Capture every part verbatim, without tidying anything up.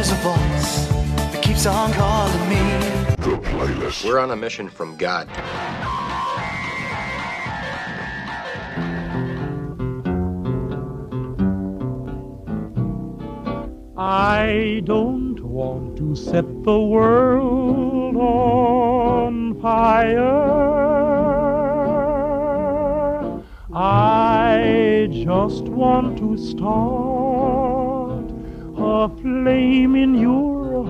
there's a voice that keeps on calling me. The Playlist. We're on a mission from God. I don't want to set the world on fire. I just want to start a flame in your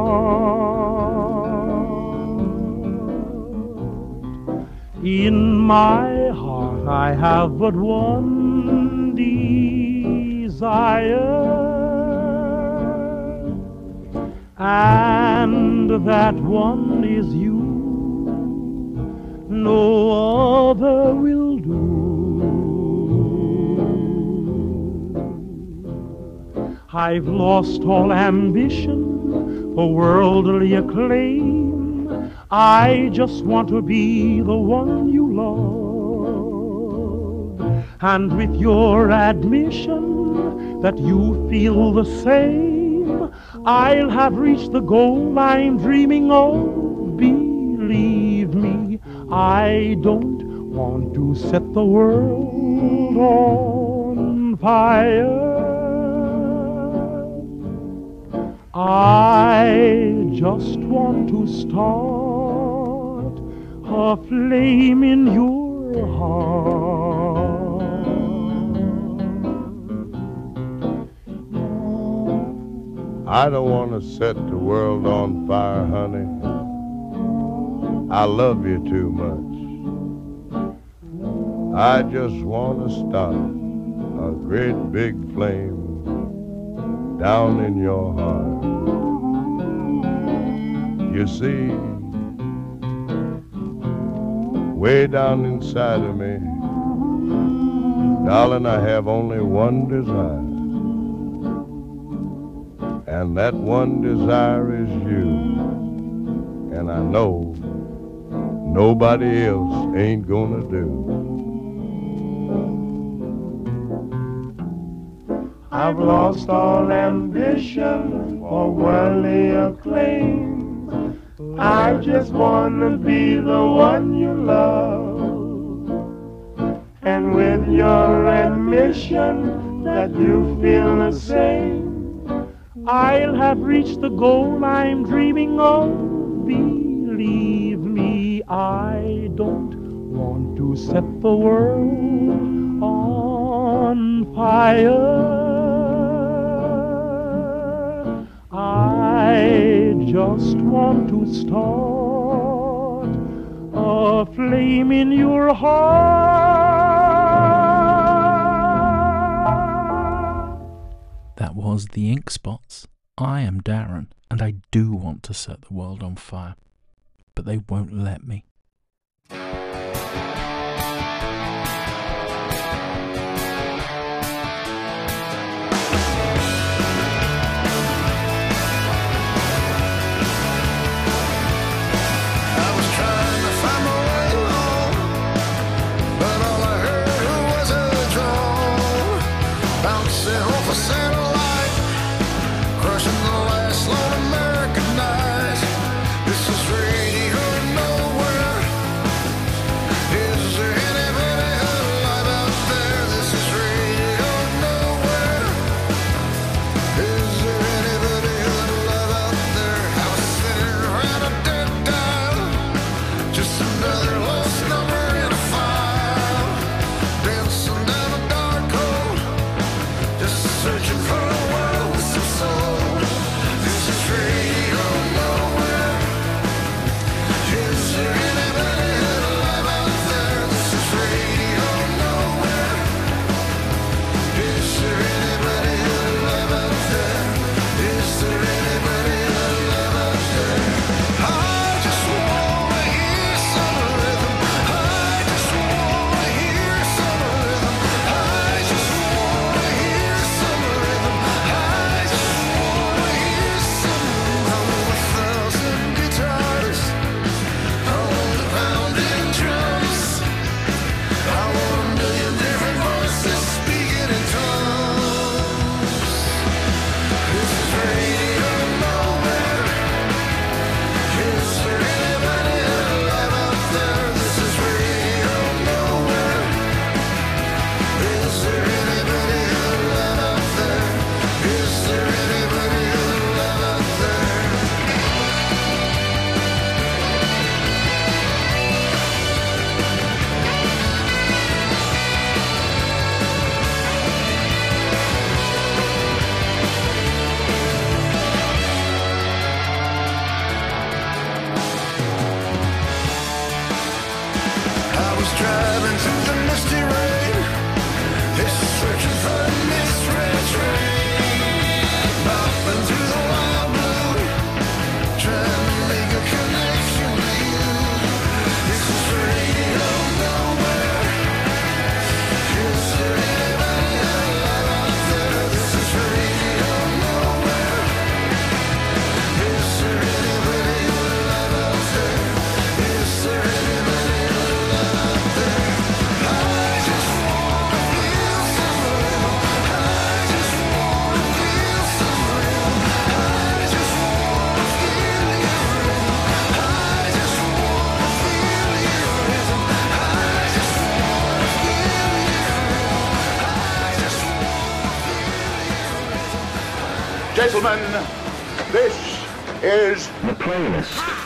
heart. In my heart I have but one desire, and that one is you. No other will do. I've lost all ambition for worldly acclaim. I just want to be the one you love. And with your admission that you feel the same, I'll have reached the goal I'm dreaming of. Believe me, I don't want to set the world on fire. I just want to start a flame in your heart. I don't want to set the world on fire, honey. I love you too much. I just want to start a great big flame down in your heart. You see, way down inside of me, darling, I have only one desire. And that one desire is you. And I know nobody else ain't gonna do. I've lost all ambition for worldly acclaim. I just wanna be the one you love. And with your admission that you feel the same, I'll have reached the goal I'm dreaming of. Believe me, I don't want to set the world on fire. I just want to start a flame in your heart. That was the Ink Spots. I am Darren, and I do want to set the world on fire, but they won't let me. Searching Gentlemen, this is The Playlist.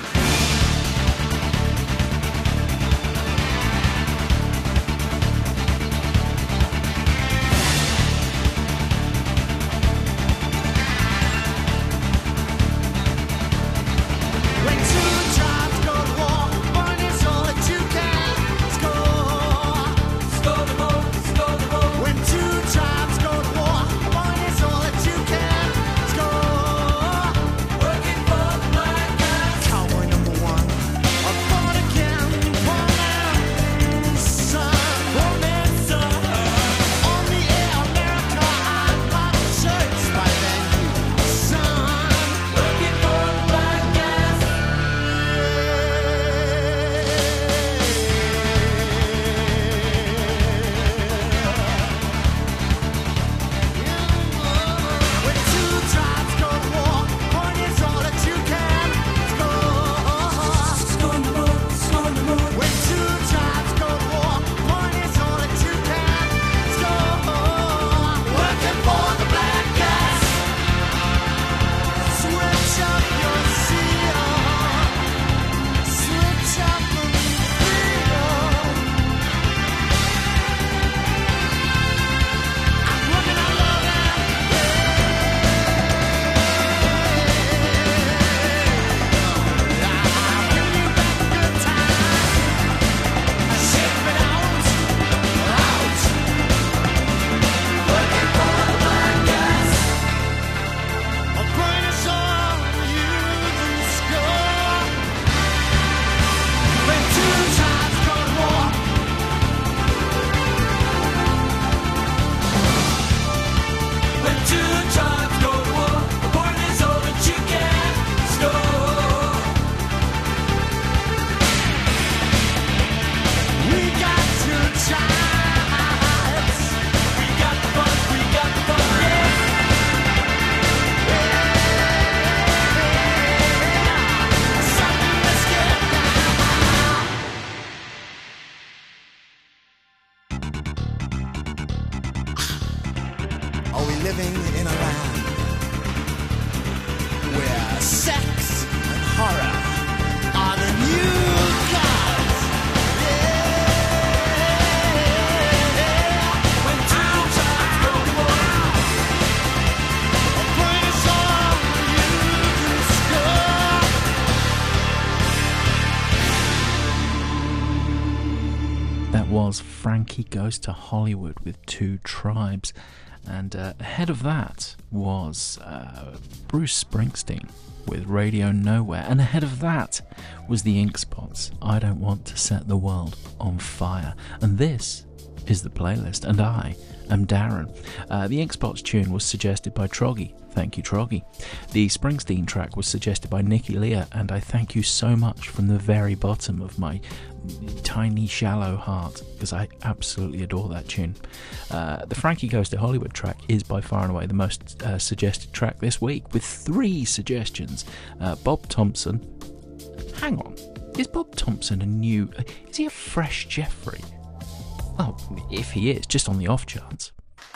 Frankie Goes to Hollywood with Two Tribes, and uh, ahead of that was uh, Bruce Springsteen with Radio Nowhere, and ahead of that was the Ink Spots, I Don't Want to Set the World on Fire. And this is The Playlist, and I am Darren. Uh, the Ink Spots tune was suggested by Troggy. Thank you, Troggy. The Springsteen track was suggested by Nicky Leah, and I thank you so much from the very bottom of my tiny, shallow heart, because I absolutely adore that tune. Uh, the Frankie Goes to Hollywood track is by far and away the most uh, suggested track this week, with three suggestions. Uh, Bob Thompson. Hang on, is Bob Thompson a new... Is he a fresh Jeffrey? Oh, if he is, just on the off chance.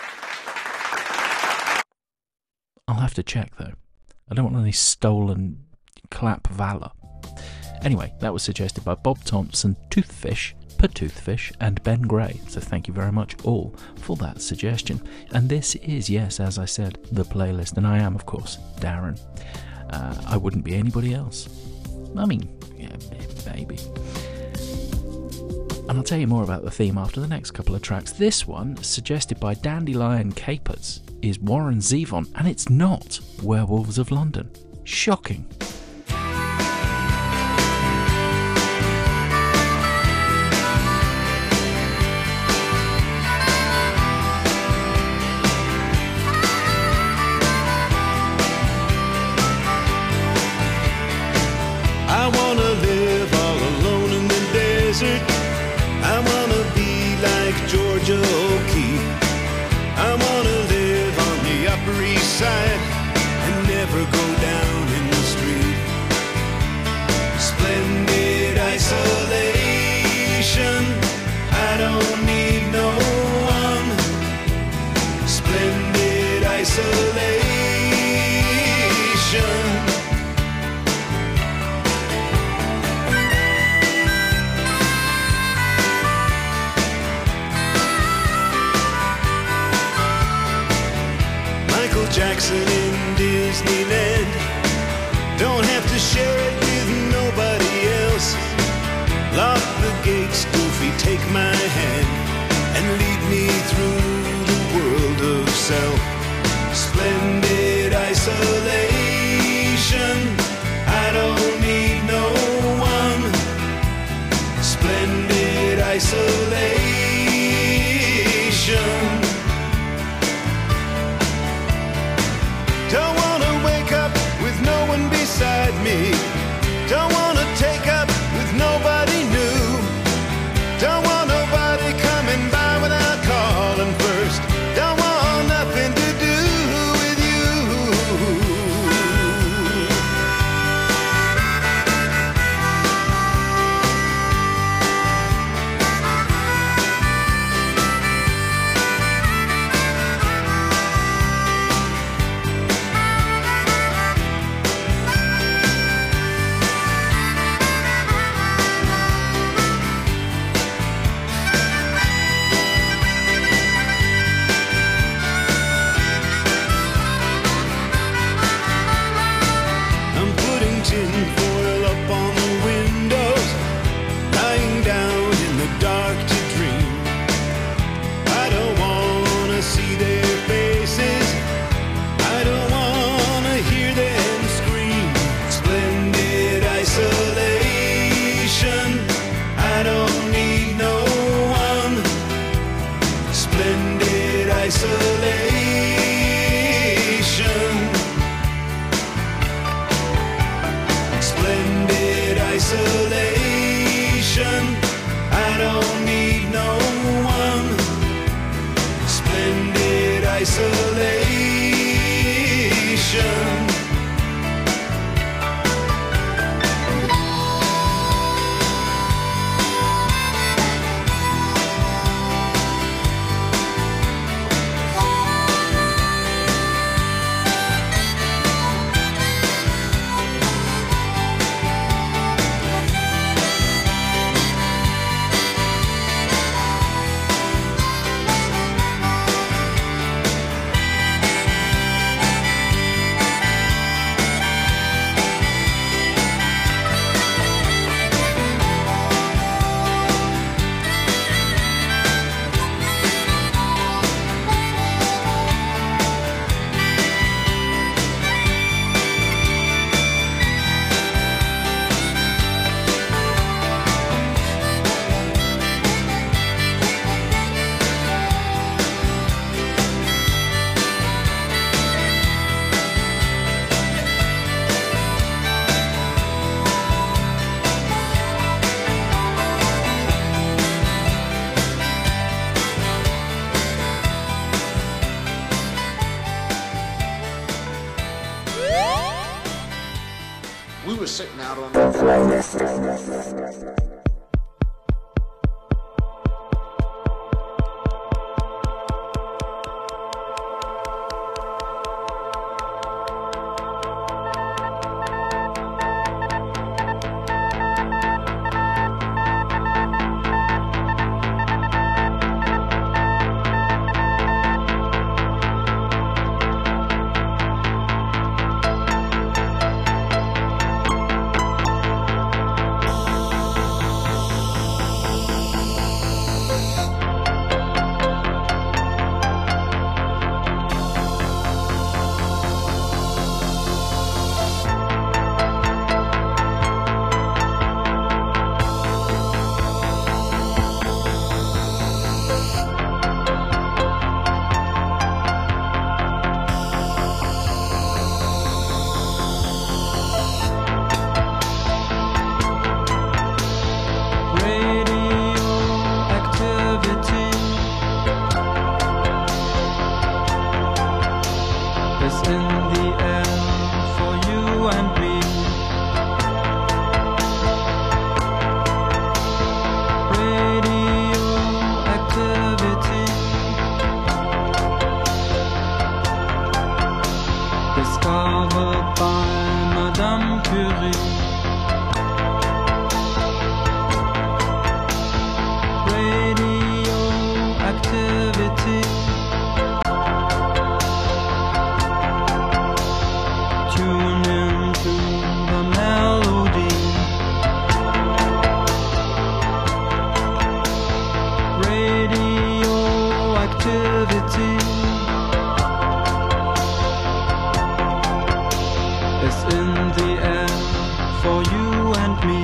I'll have to check, though. I don't want any stolen clap valor. Anyway, that was suggested by Bob Thompson, Toothfish, Per Toothfish, and Ben Gray. So thank you very much all for that suggestion. And this is, yes, as I said, The Playlist. And I am, of course, Darren. Uh, I wouldn't be anybody else. I mean, yeah, maybe. And I'll tell you more about the theme after the next couple of tracks. This one, suggested by Dandelion Capers, is Warren Zevon, and it's not Werewolves of London. Shocking. I wanna live all alone in the desert. I wanna be like Georgia O'Keeffe. I wanna live on the Upper East Side and never go down in the street. Splendid isolation, I don't need no one. Splendid isolation. Michael Jackson in Disneyland. Don't have to share it with nobody else. Lock the gates, Goofy, take my hand and lead me through the world of self. Splendid isolation, I don't need no one. Splendid isolation. Don't wanna wake up with no one beside me. Don't wanna take up with nobody new. Don't want nobody coming by without calling first. Don't want nothing to do with you. We were sitting out on discovered by Madame Curie. Radioactivity. Tune into the melody. Radioactivity is in the air for you and me.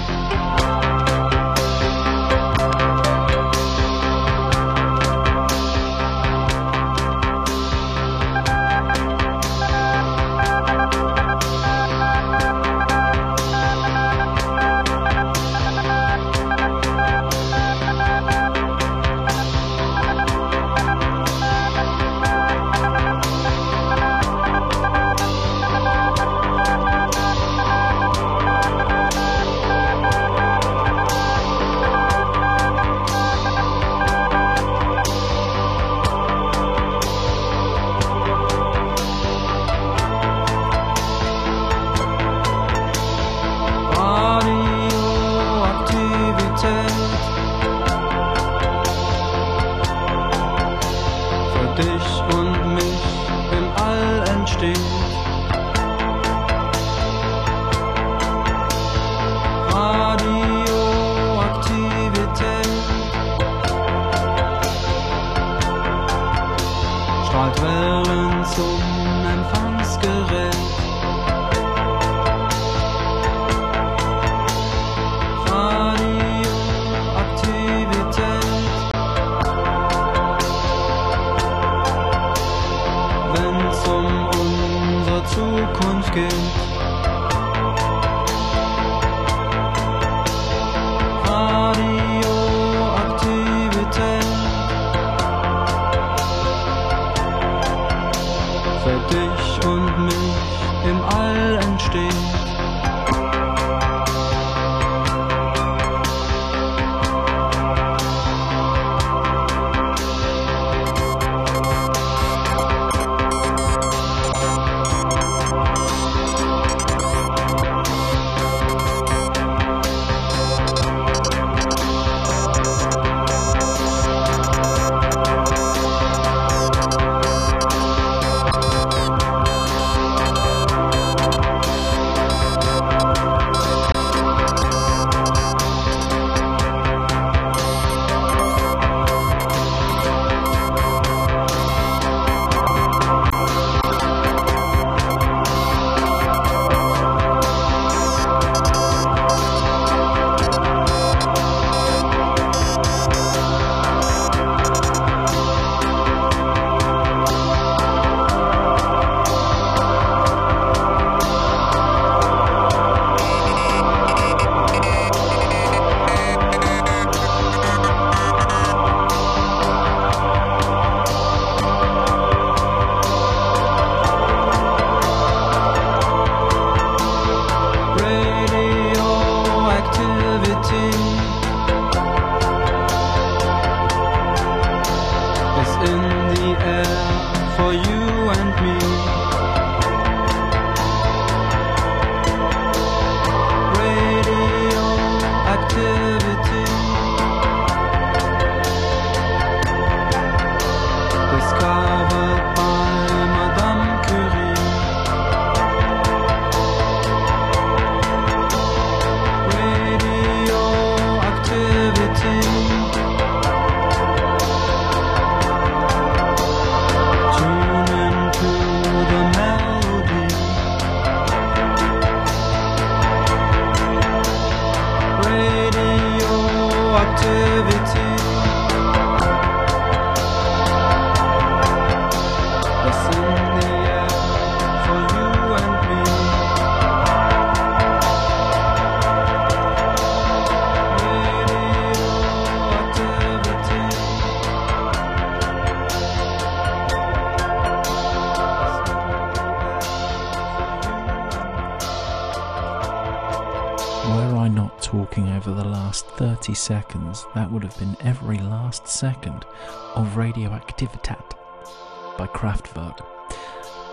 talking over the last thirty seconds, that would have been every last second of Radioaktivitat by Kraftwerk.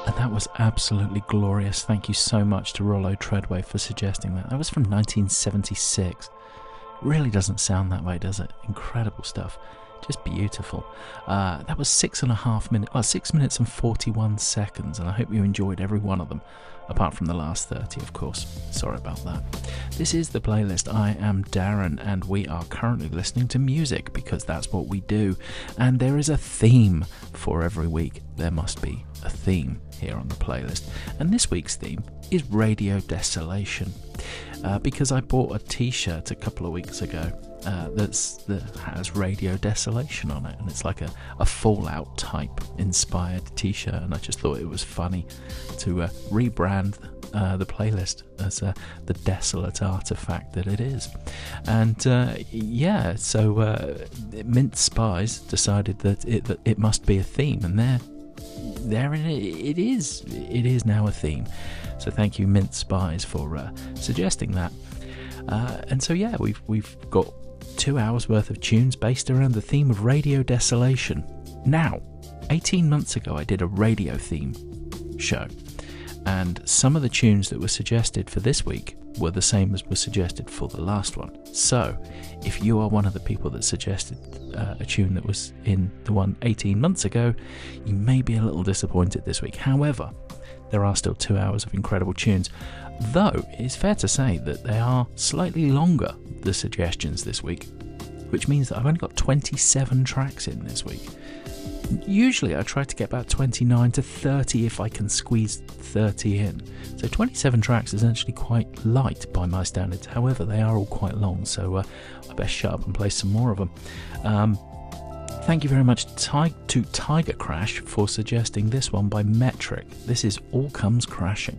And that was absolutely glorious. Thank you so much to Rollo Treadway for suggesting that. That was from nineteen seventy-six. Really doesn't sound that way, does it? Incredible stuff. Just beautiful. Uh, that was six and a half minutes, well, six minutes and forty-one seconds, and I hope you enjoyed every one of them, apart from the last thirty, of course. Sorry about that. This is The Playlist. I am Darren, and we are currently listening to music, because that's what we do. And there is a theme for every week. There must be a theme here on The Playlist. And this week's theme is Radio Desolation, uh, because I bought a t-shirt a couple of weeks ago Uh, that's that has Radio Desolation on it, and it's like a, a Fallout type inspired t-shirt, and I just thought it was funny to uh, rebrand uh, the playlist as uh, the desolate artifact that it is. And uh, yeah, so uh, Mint Spies decided that it that it must be a theme, and there there it, it is it is now a theme. So thank you, Mint Spies, for uh, suggesting that. Uh, and so yeah, we've we've got two hours worth of tunes based around the theme of Radio Desolation. Now, eighteen months ago I did a radio theme show, and some of the tunes that were suggested for this week were the same as were suggested for the last one. So, if you are one of the people that suggested uh, a tune that was in the one eighteen months ago, you may be a little disappointed this week. However, there are still two hours of incredible tunes, though it's fair to say that they are slightly longer, the suggestions this week, which means that I've only got twenty-seven tracks in this week. Usually I try to get about twenty-nine to thirty if I can squeeze thirty in. So twenty-seven tracks is actually quite light by my standards. However, they are all quite long, so uh, I best shut up and play some more of them. Um, Thank you very much to Tiger Crash for suggesting this one by Metric. This is All Comes Crashing.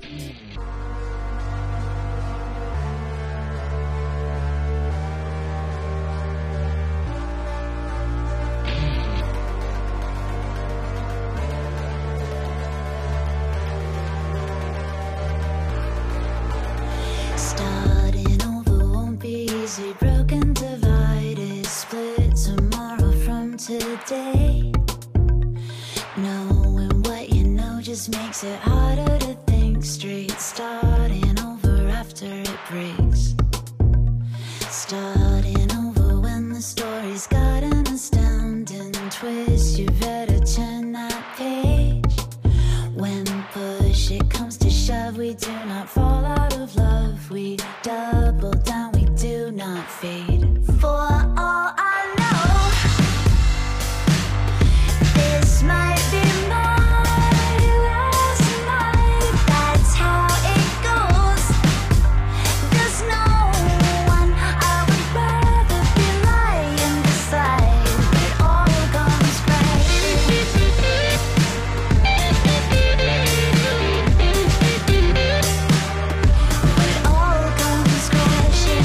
Starting over won't be easy. Broken, divided, split tomorrow from today. Knowing what you know just makes it harder to think straight. Starting over after it breaks. Starting over when the story's got an astounding twist. You better turn that page. When push it comes to shove, we do not fall out of love. We double down, we do not fade. For all I know, this might be my last night. That's how it goes. There's no one I would rather be lying beside. It all comes crashing. It all comes crashing.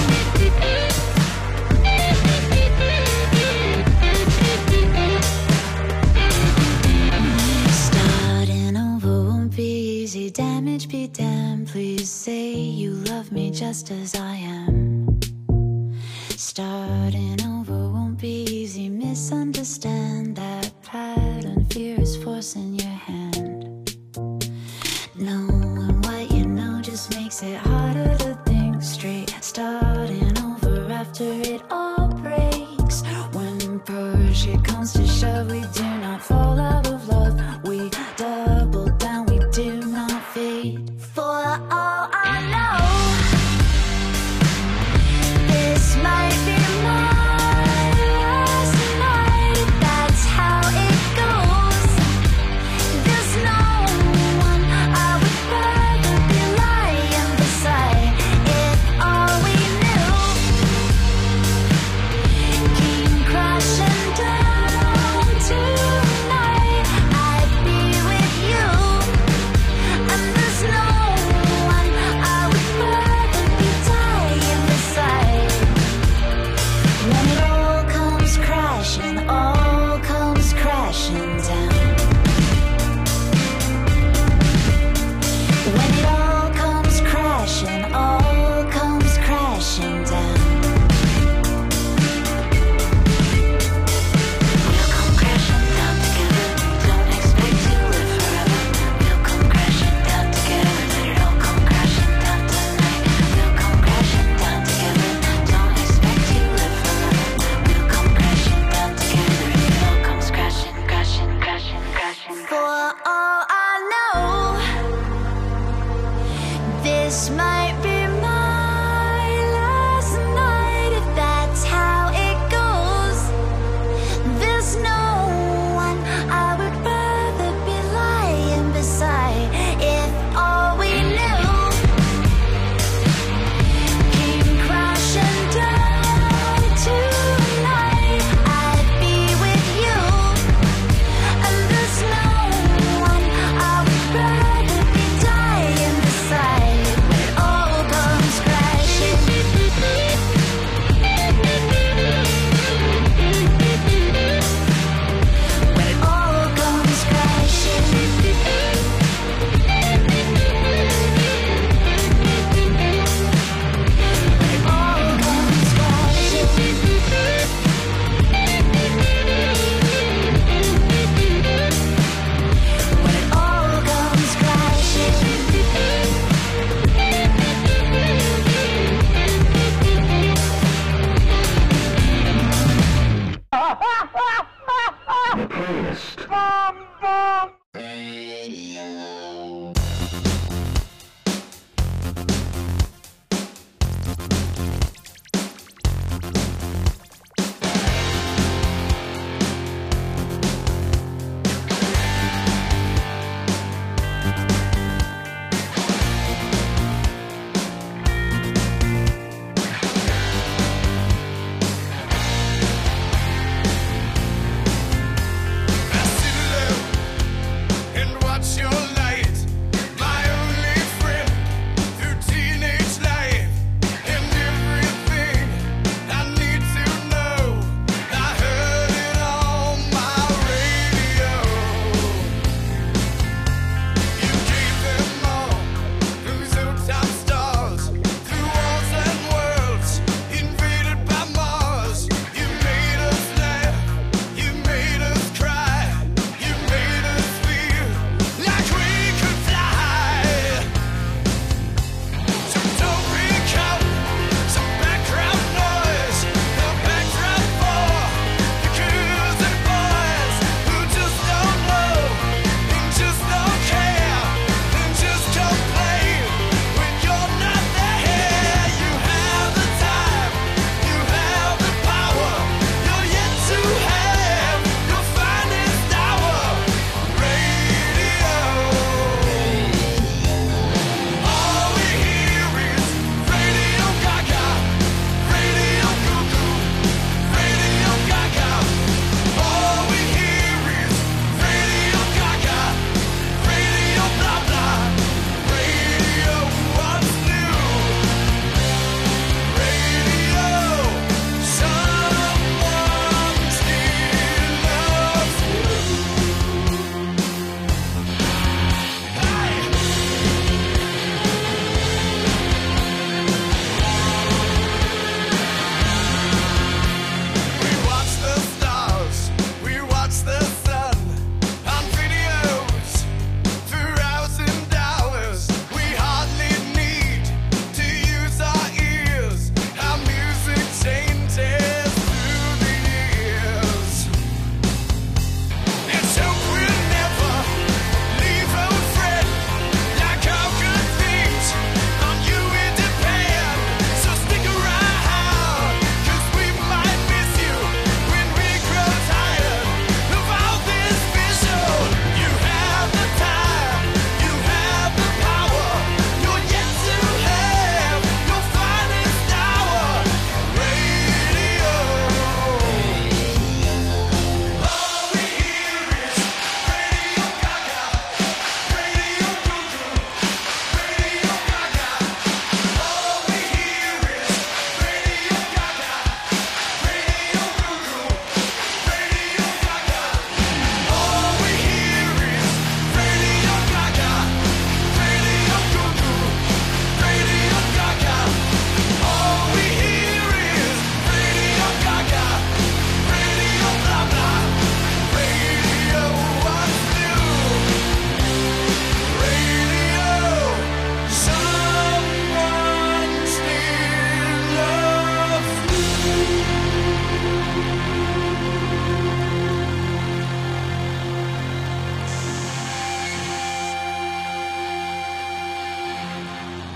Starting over won't be easy. Damage be damned. Please say you love me just as I am. Starting over won't be easy. Misunderstand that pattern. Fear is forcing your hand. Knowing what you know just makes it harder to think straight. Starting over after it all breaks. When push it comes to shove, we do not fall out of love. We double down, we do not fade. For all I know, this might be my last night. That's how it goes. There's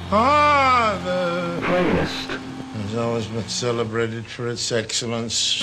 Ah, the greatest has always been celebrated for its excellence.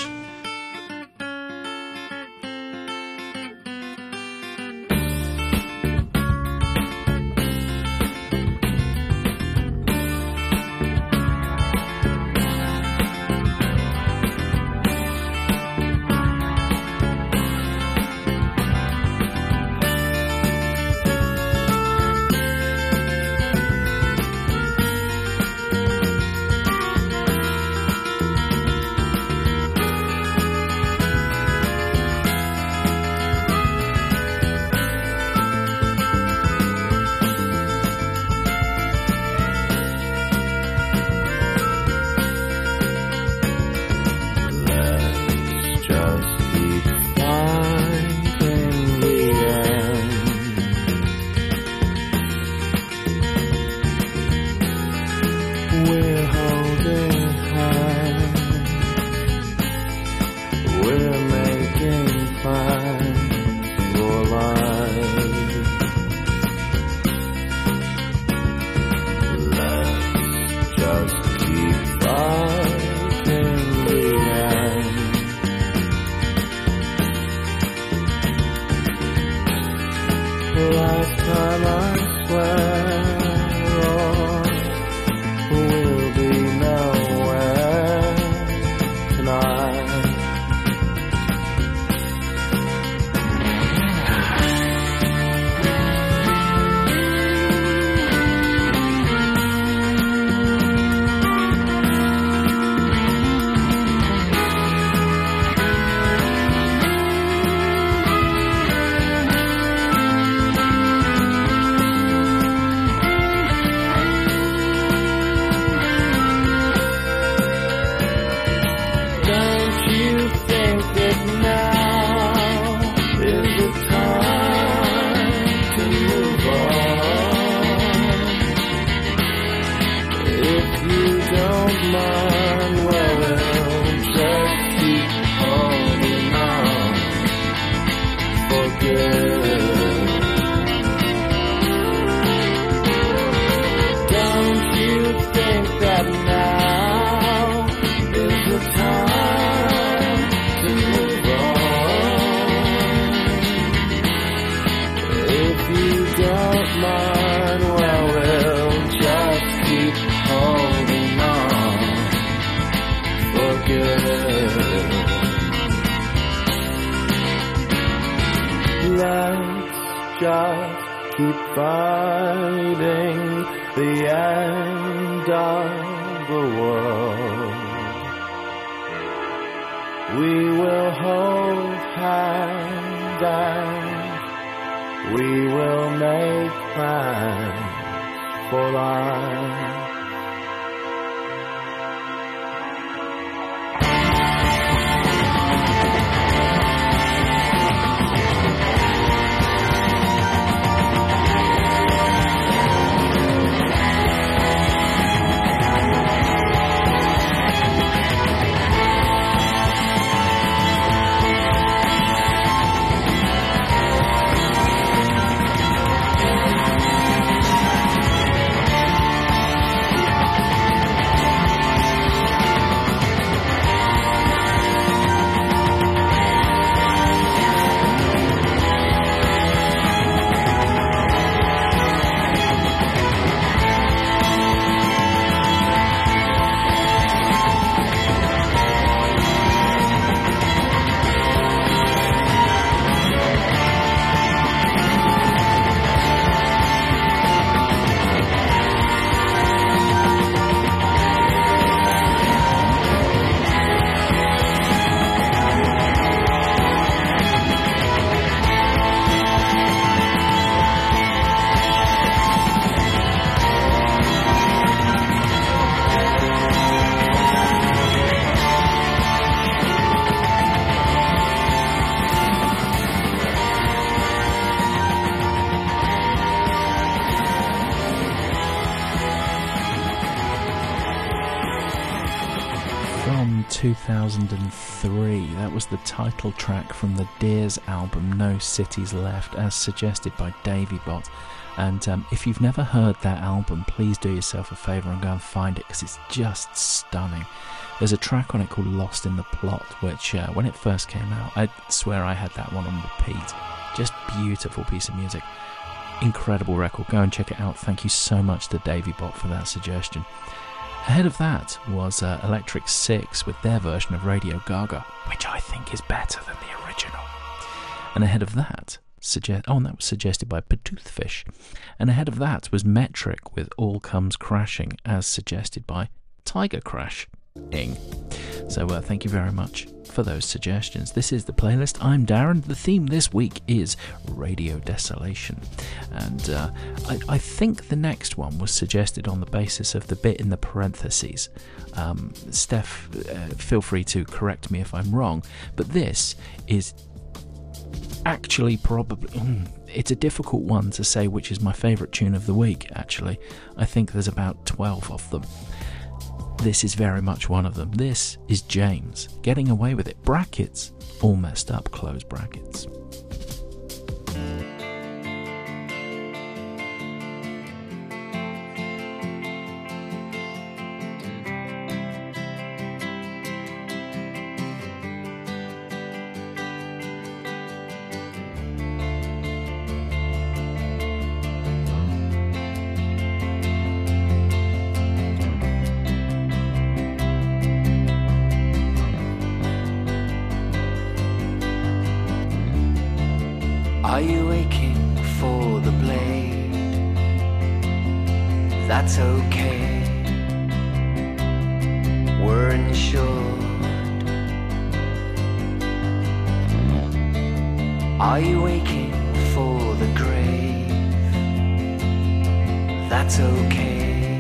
two thousand three. That was the title track from the Dears album No Cities Left, as suggested by Davy Bot. And um, if you've never heard that album, please do yourself a favour and go and find it, because it's just stunning. There's a track on it called Lost in the Plot, which uh, when it first came out, I swear I had that one on repeat. Just beautiful piece of music. Incredible record. Go and check it out. Thank you so much to Davy Bot for that suggestion. Ahead of that was uh, Electric Six with their version of Radio Gaga, which I think is better than the original. And ahead of that, suggest oh, and that was suggested by Patoothfish. And ahead of that was Metric with All Comes Crashing, as suggested by Tiger Crash. Ding. So uh, thank you very much for those suggestions. This is the playlist. I'm Darren. The theme this week is Radio Desolation, and uh, I, I think the next one was suggested on the basis of the bit in the parentheses. Um, Steph, uh, feel free to correct me if I'm wrong, but this is actually probably mm, it's a difficult one to say which is my favourite tune of the week. Actually, I think there's about twelve of them. This is very much one of them. This is James, Getting Away With It. Brackets, all messed up, close brackets. Are you aching for the blade? That's okay. We're insured. Are you aching for the grave? That's okay.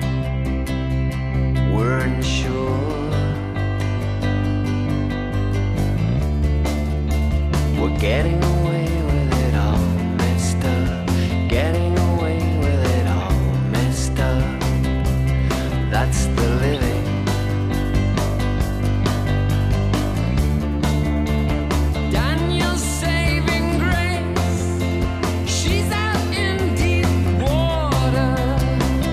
We're insured. We're getting away. Getting away with it all messed up. That's the living. Daniel's saving grace. She's out in deep water.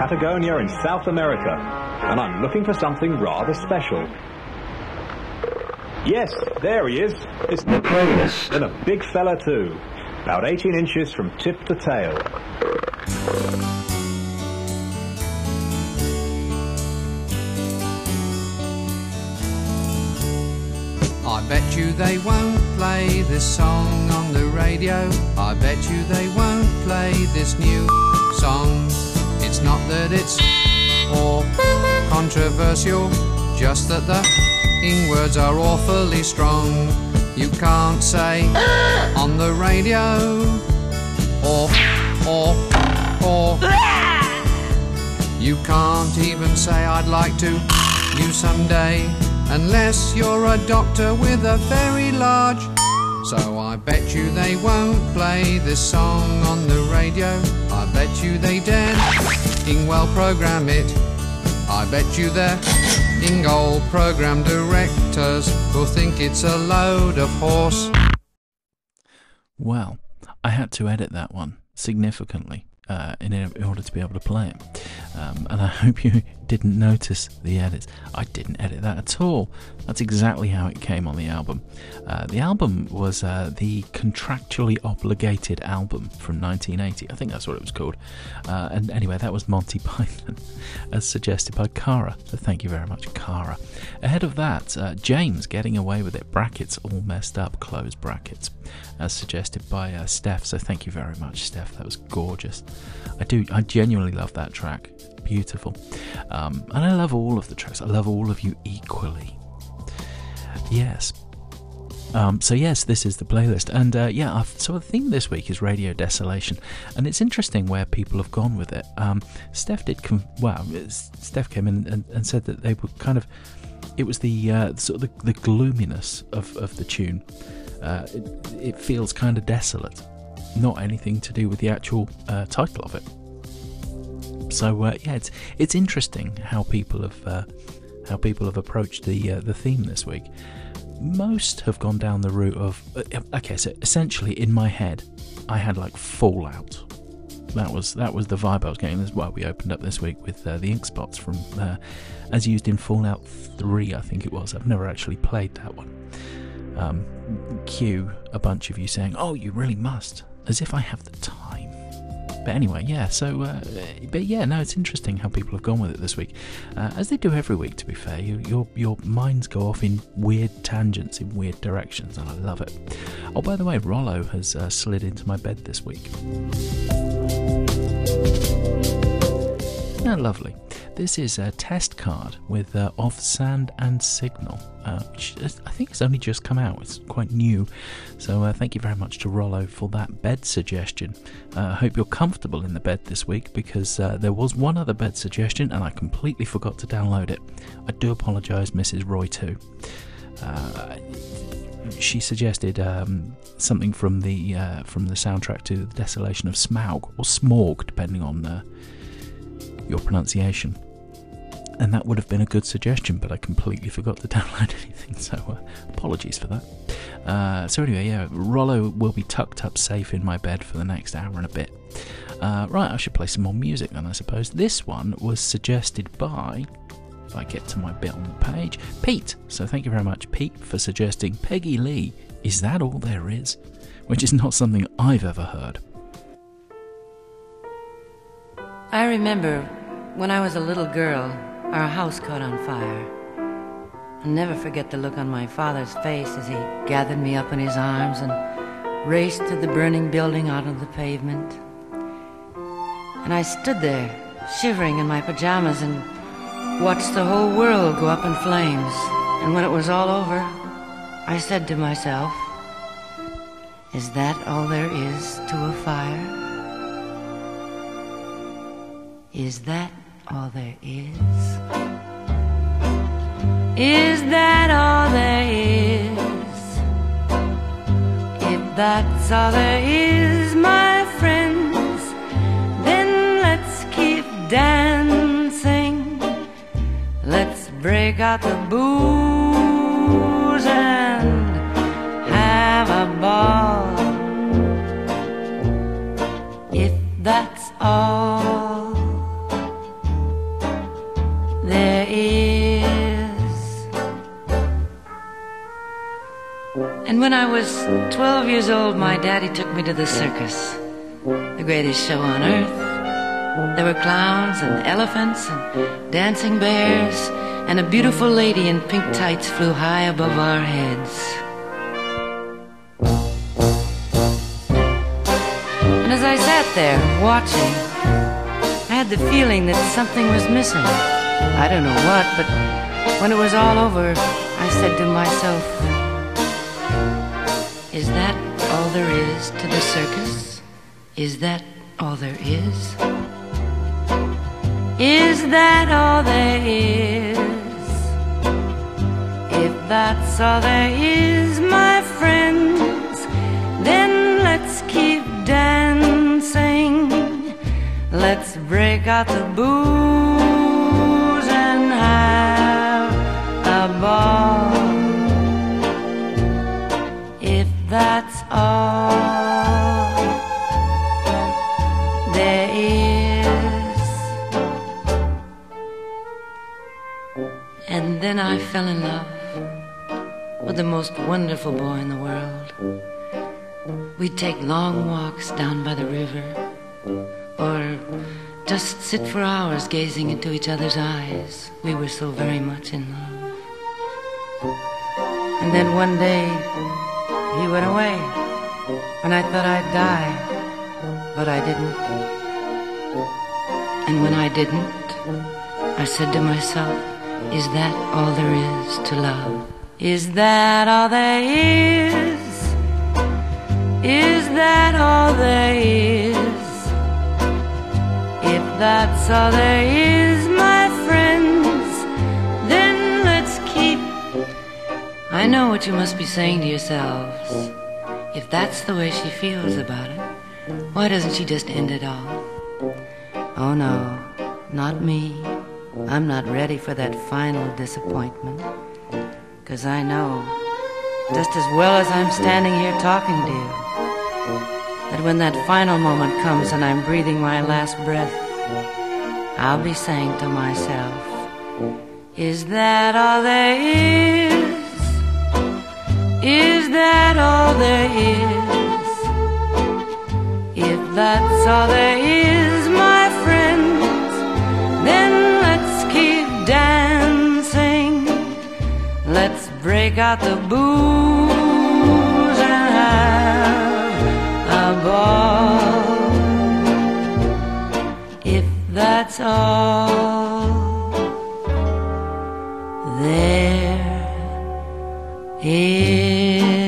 Patagonia in South America, and I'm looking for something rather special. Yes, there he is. It's the playlist. And a big fella too. About eighteen inches from tip to tail. I bet you they won't play this song on the radio. I bet you they won't play this new song. It's not that it's or controversial, just that the ing words are awfully strong. You can't say on the radio or or or. You can't even say I'd like to you someday, unless you're a doctor with a very large. So I bet you they won't play this song on the radio. I bet you they daren't ing well program it. I bet you they're Ingol program directors will think it's a load of horse. Well, I had to edit that one significantly uh, in, in order to be able to play it. Um, and I hope you didn't notice the edits. I didn't edit that at all. That's exactly how it came on the album. Uh, the album was uh, the Contractually Obligated album from nineteen eighty. I think that's what it was called. Uh, and anyway, that was Monty Python, as suggested by Cara. So thank you very much, Cara. Ahead of that, uh, James, Getting Away With It, brackets all messed up, close brackets, as suggested by uh, Steph. So thank you very much, Steph. That was gorgeous. I do. I genuinely love that track. Beautiful. Um, and I love all of the tracks. I love all of you equally. Yes. Um, so yes, this is the playlist, and uh, yeah, I've, so the theme this week is Radio Desolation, and it's interesting where people have gone with it. Um, Steph did, com- well, Steph came in and, and said that they were kind of, it was the uh, sort of the, the gloominess of, of the tune. Uh, it, it feels kind of desolate, not anything to do with the actual uh, title of it. So uh, yeah, it's it's interesting how people have uh, how people have approached the uh, the theme this week. Most have gone down the route of uh, okay, so essentially in my head, I had like Fallout. That was that was the vibe I was getting. As well, we opened up this week with uh, the ink spots from uh, as used in Fallout three, I think it was. I've never actually played that one. Um, cue a bunch of you saying, "Oh, you really must," as if I have the time. But anyway, yeah, so, uh, but yeah, no, it's interesting how people have gone with it this week. Uh, as they do every week, to be fair, you, your your minds go off in weird tangents, in weird directions, and I love it. Oh, by the way, Rollo has uh, slid into my bed this week. Oh, lovely. This is a test card with uh, Of Sand and Signal, uh, which is, I think has only just come out. It's quite new. So uh, thank you very much to Rollo for that bed suggestion. I uh, hope you're comfortable in the bed this week, because uh, there was one other bed suggestion and I completely forgot to download it. I do apologise, Missus Roy too. Uh, she suggested um, something from the uh, from the soundtrack to The Desolation of Smaug, or Smorg, depending on uh, your pronunciation. And that would have been a good suggestion, but I completely forgot to download anything, so uh, apologies for that. Uh, so anyway, yeah, Rollo will be tucked up safe in my bed for the next hour and a bit. Uh, right, I should play some more music then, I suppose. This one was suggested by, if I get to my bit on the page, Pete. So thank you very much, Pete, for suggesting Peggy Lee, Is That All There Is? Which is not something I've ever heard. I remember when I was a little girl, our house caught on fire. I'll never forget the look on my father's face as he gathered me up in his arms and raced to the burning building out on the pavement. And I stood there, shivering in my pajamas, and watched the whole world go up in flames. And when it was all over, I said to myself, is that all there is to a fire? Is that all there is? Is that all there is? If that's all there is, my friends, then let's keep dancing. Let's break out the booze and have a ball. If that's all was twelve years old, my daddy took me to the circus, the greatest show on earth. There were clowns and elephants and dancing bears, and a beautiful lady in pink tights flew high above our heads. And as I sat there watching, I had the feeling that something was missing. I don't know what, but when it was all over, I said to myself, is that all there is to the circus? Is that all there is? Is that all there is? If that's all there is, my friends, then let's keep dancing. Let's break out the booze and have a ball. If that's all there is. And then I fell in love with the most wonderful boy in the world. We'd take long walks down by the river, or just sit for hours gazing into each other's eyes. We were so very much in love. And then one day he went away, and I thought I'd die, but I didn't. And when I didn't, I said to myself, is that all there is to love? Is that all there is? Is that all there is? If that's all there is, my friends, then let's keep. I know what you must be saying to yourselves. If that's the way she feels about it, why doesn't she just end it all? Oh no, not me. I'm not ready for that final disappointment. 'Cause I know, just as well as I'm standing here talking to you, that when that final moment comes and I'm breathing my last breath, I'll be saying to myself, is that all there is? Is that all there is? If that's all there is, my friends, then let's keep dancing. Let's break out the booze and have a ball. If that's all there is.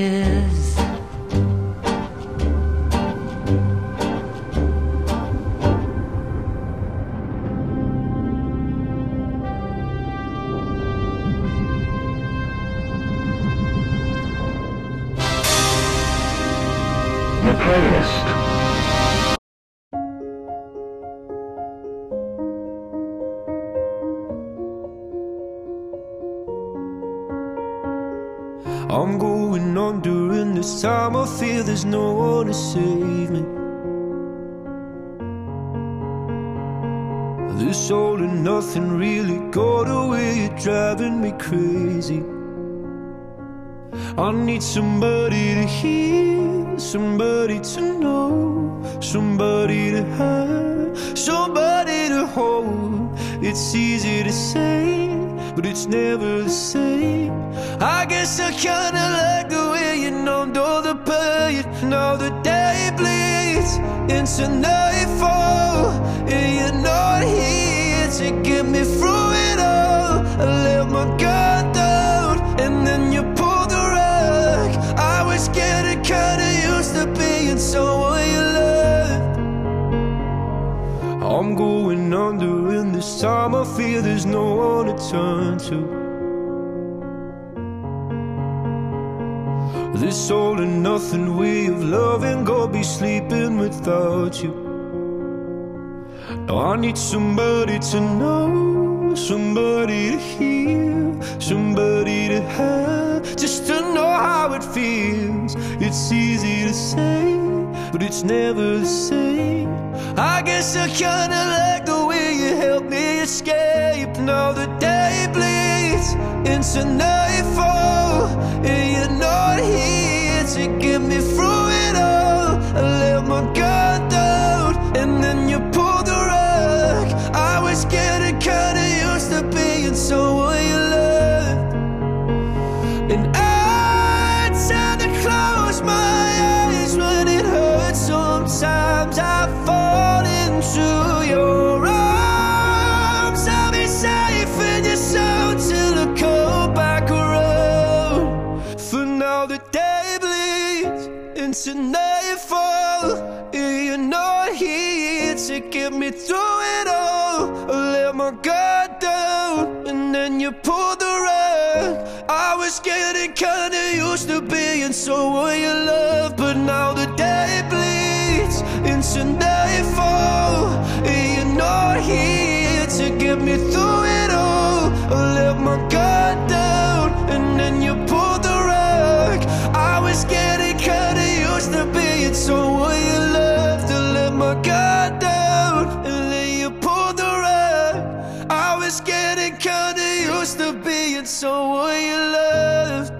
The playlist. I'm going on during this time. I feel there's no one to save me. This all and nothing really got away. You're driving me crazy. I need somebody to hear, somebody to know, somebody to have, somebody to hold. It's easy to say, but it's never the same. I guess I kinda like the way you numbed all the pain. Now the day bleeds into nightfall, and you're not here to get me through it all. I let my guard down, and then you pulled the rug. I was getting kinda used to being someone you loved. I'm going under, and this time I feel there's no one to turn to. This all and nothing way of loving, gonna be sleeping without you. Now I need somebody to know, somebody to hear, somebody to have, just to know how it feels. It's easy to say, but it's never the same. I guess I kinda like the way you help me escape. Now the day bleeds into nightfall, and you're not here to get me through it all. I let my guard down, and then you pulled the rug. I was getting kinda used to being someone you loved, and I tend to close my eyes when it hurts. Sometimes I fall into your arms. I'll be safe in your soul till I come back around. For now the day bleeds into nightfall. You're not here to get me through it all. I let my guard down, and then you pulled the rug. I was getting kinda used to being someone you love, but now the day bleeds into nightfall. You're not here to get me through it all. I let my guard down, and then you pulled the rug. I was getting kinda used to being someone you loved. I let my guard down, and then you pulled the rug. I was getting kinda used to being someone you loved.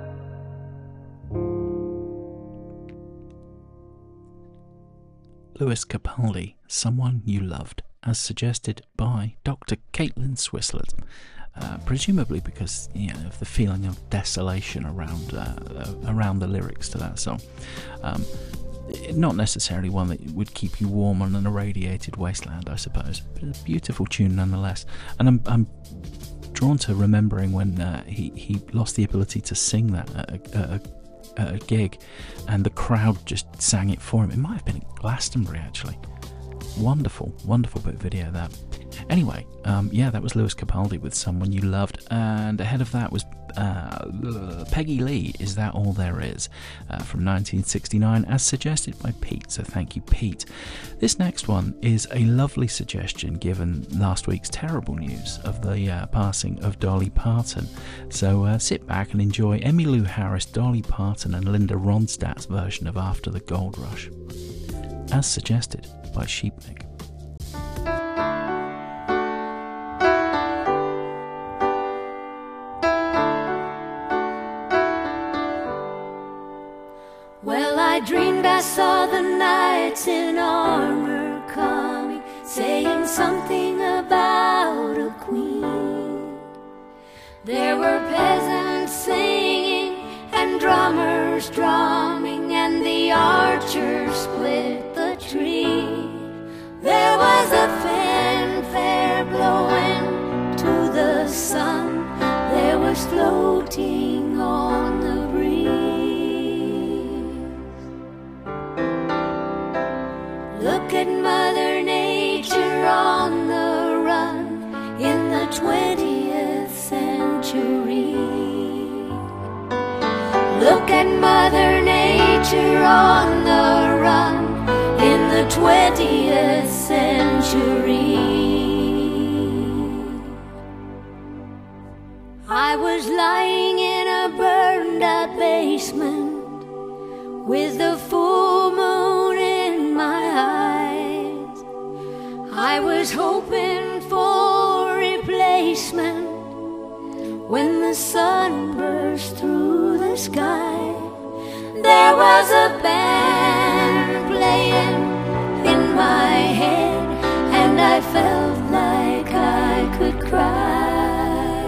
Lewis Capaldi, Someone You Loved, as suggested by Doctor Caitlin Swisslet, uh, presumably because, you know, of the feeling of desolation around uh, uh, around the lyrics to that song. Um, not necessarily one that would keep you warm on an irradiated wasteland, I suppose, but a beautiful tune nonetheless. And I'm, I'm drawn to remembering when uh, he, he lost the ability to sing that at a, at a at a gig, and the crowd just sang it for him. It might have been at Glastonbury, actually. Wonderful, wonderful bit of video, that. Anyway, um, yeah, that was Lewis Capaldi with Someone You Loved, and ahead of that was uh, Peggy Lee, Is That All There Is, uh, from nineteen sixty-nine, as suggested by Pete, so thank you, Pete. This next one is a lovely suggestion given last week's terrible news of the uh, passing of Dolly Parton. So uh, sit back and enjoy Emmylou Harris, Dolly Parton and Linda Ronstadt's version of After the Gold Rush, as suggested by Sheepnik. Well, I dreamed I saw the knights in armor coming, saying something about a queen. There were peasants singing and drummers drumming, and the archers split the tree. There was a fanfare blowing to the sun, there was floating on the breeze. Look at Mother Nature on the run in the twentieth century. Look at Mother Nature on the run in the twentieth century. I was lying in a burned out basement with the full moon in my eyes. I was hoping for replacement when the sun burst through the sky. There was a band playing in my head, and I felt like I could cry.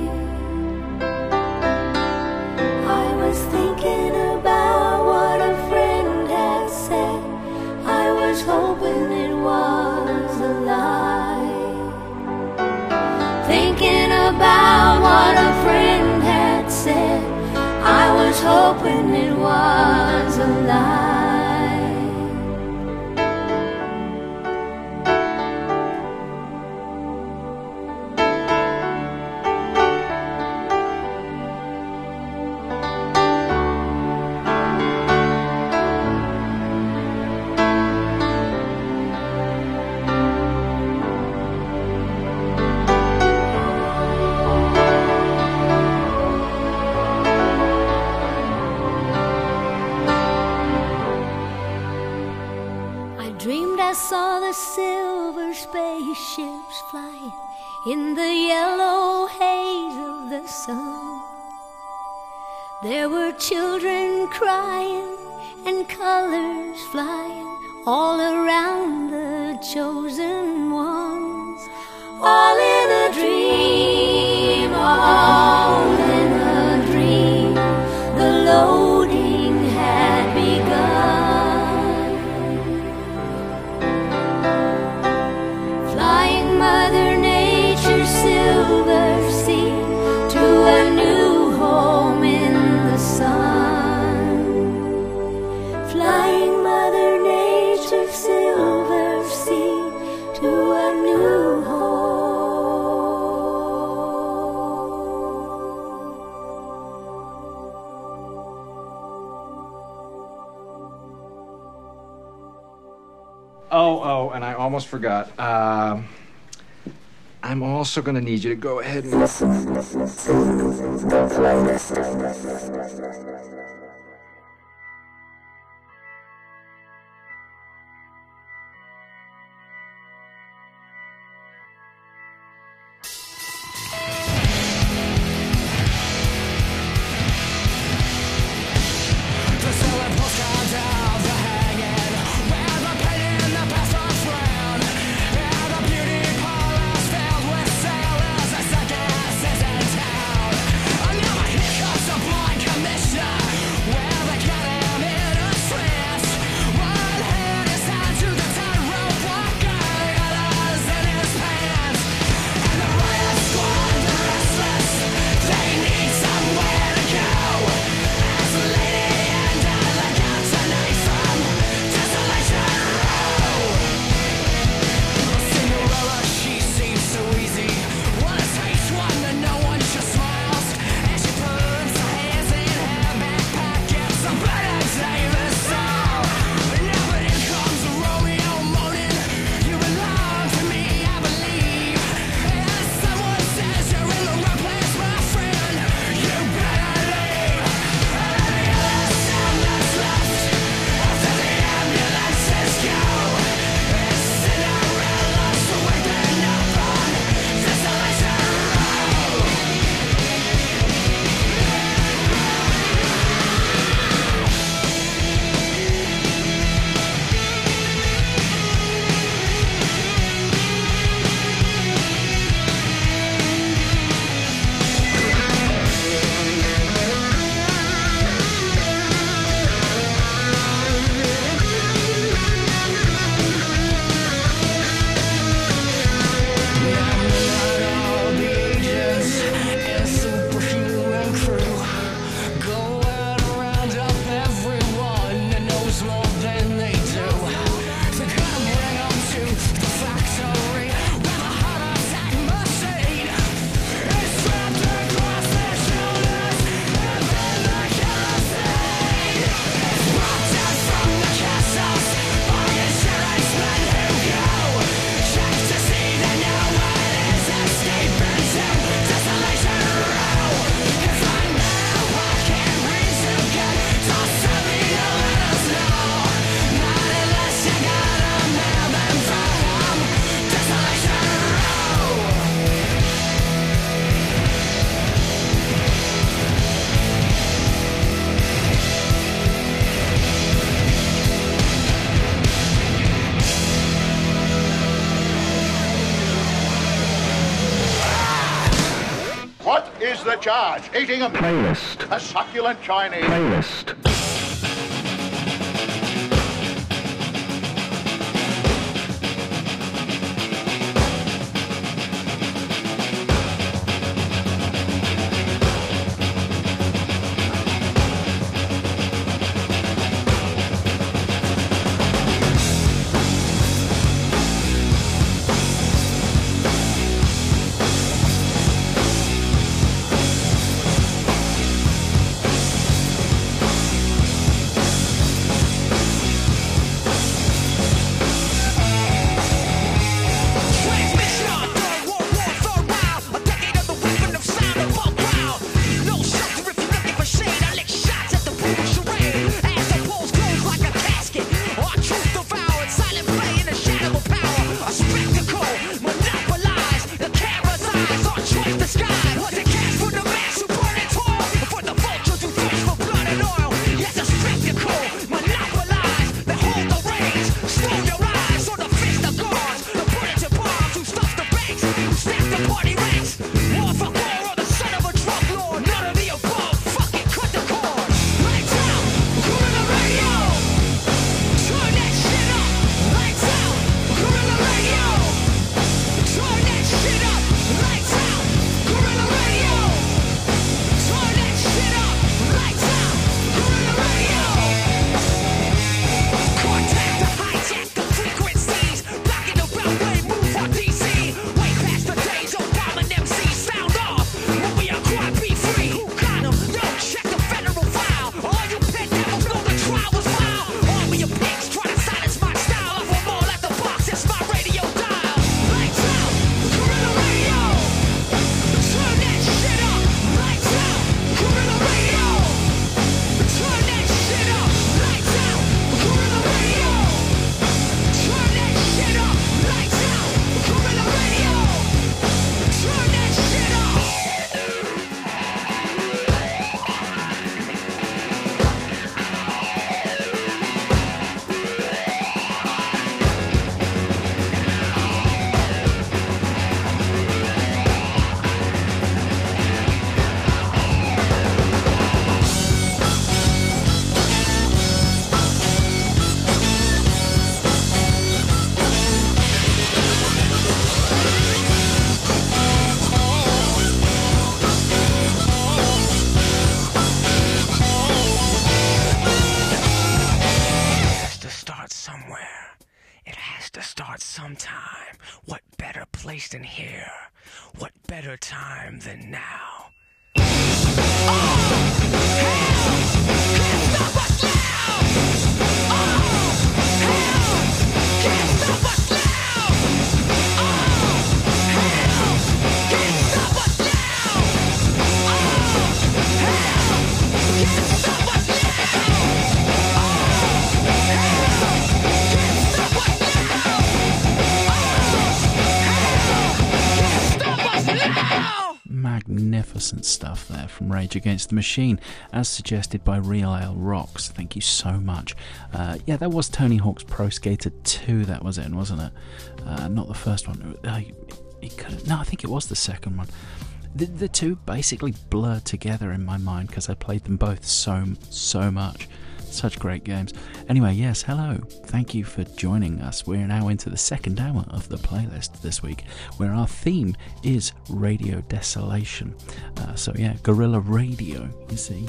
I was thinking about what a friend had said. I was hoping it was a lie. Thinking about what a friend had said, I was hoping it was a lie. I saw the silver spaceships flying in the yellow haze of the sun. There were children crying and colors flying all around the chosen ones. All in a dream, all in a dream. The loading had begun. Flying Mother Nature's silver sea to a new home in the sun. Flying Mother Nature's silver sea to a new home. Oh, oh, and I almost forgot. Um, I'm also going to need you to go ahead and listen to the playlist. Is the charge? Eating a playlist. A succulent Chinese playlist. place to start sometime. What better place than here? What better time than now? Magnificent stuff there from Rage Against the Machine, as suggested by Real Ale Rocks. Thank you so much. Uh, yeah, that was Tony Hawk's Pro Skater two, that was it, wasn't it? Uh, not the first one. Uh, it could no, I think it was the second one. The, the two basically blurred together in my mind because I played them both so, so much. Such great games. Anyway, yes, hello. Thank you for joining us. We're now into the second hour of the playlist this week, where our theme is Radio Desolation. Uh, so yeah, Guerrilla Radio, you see.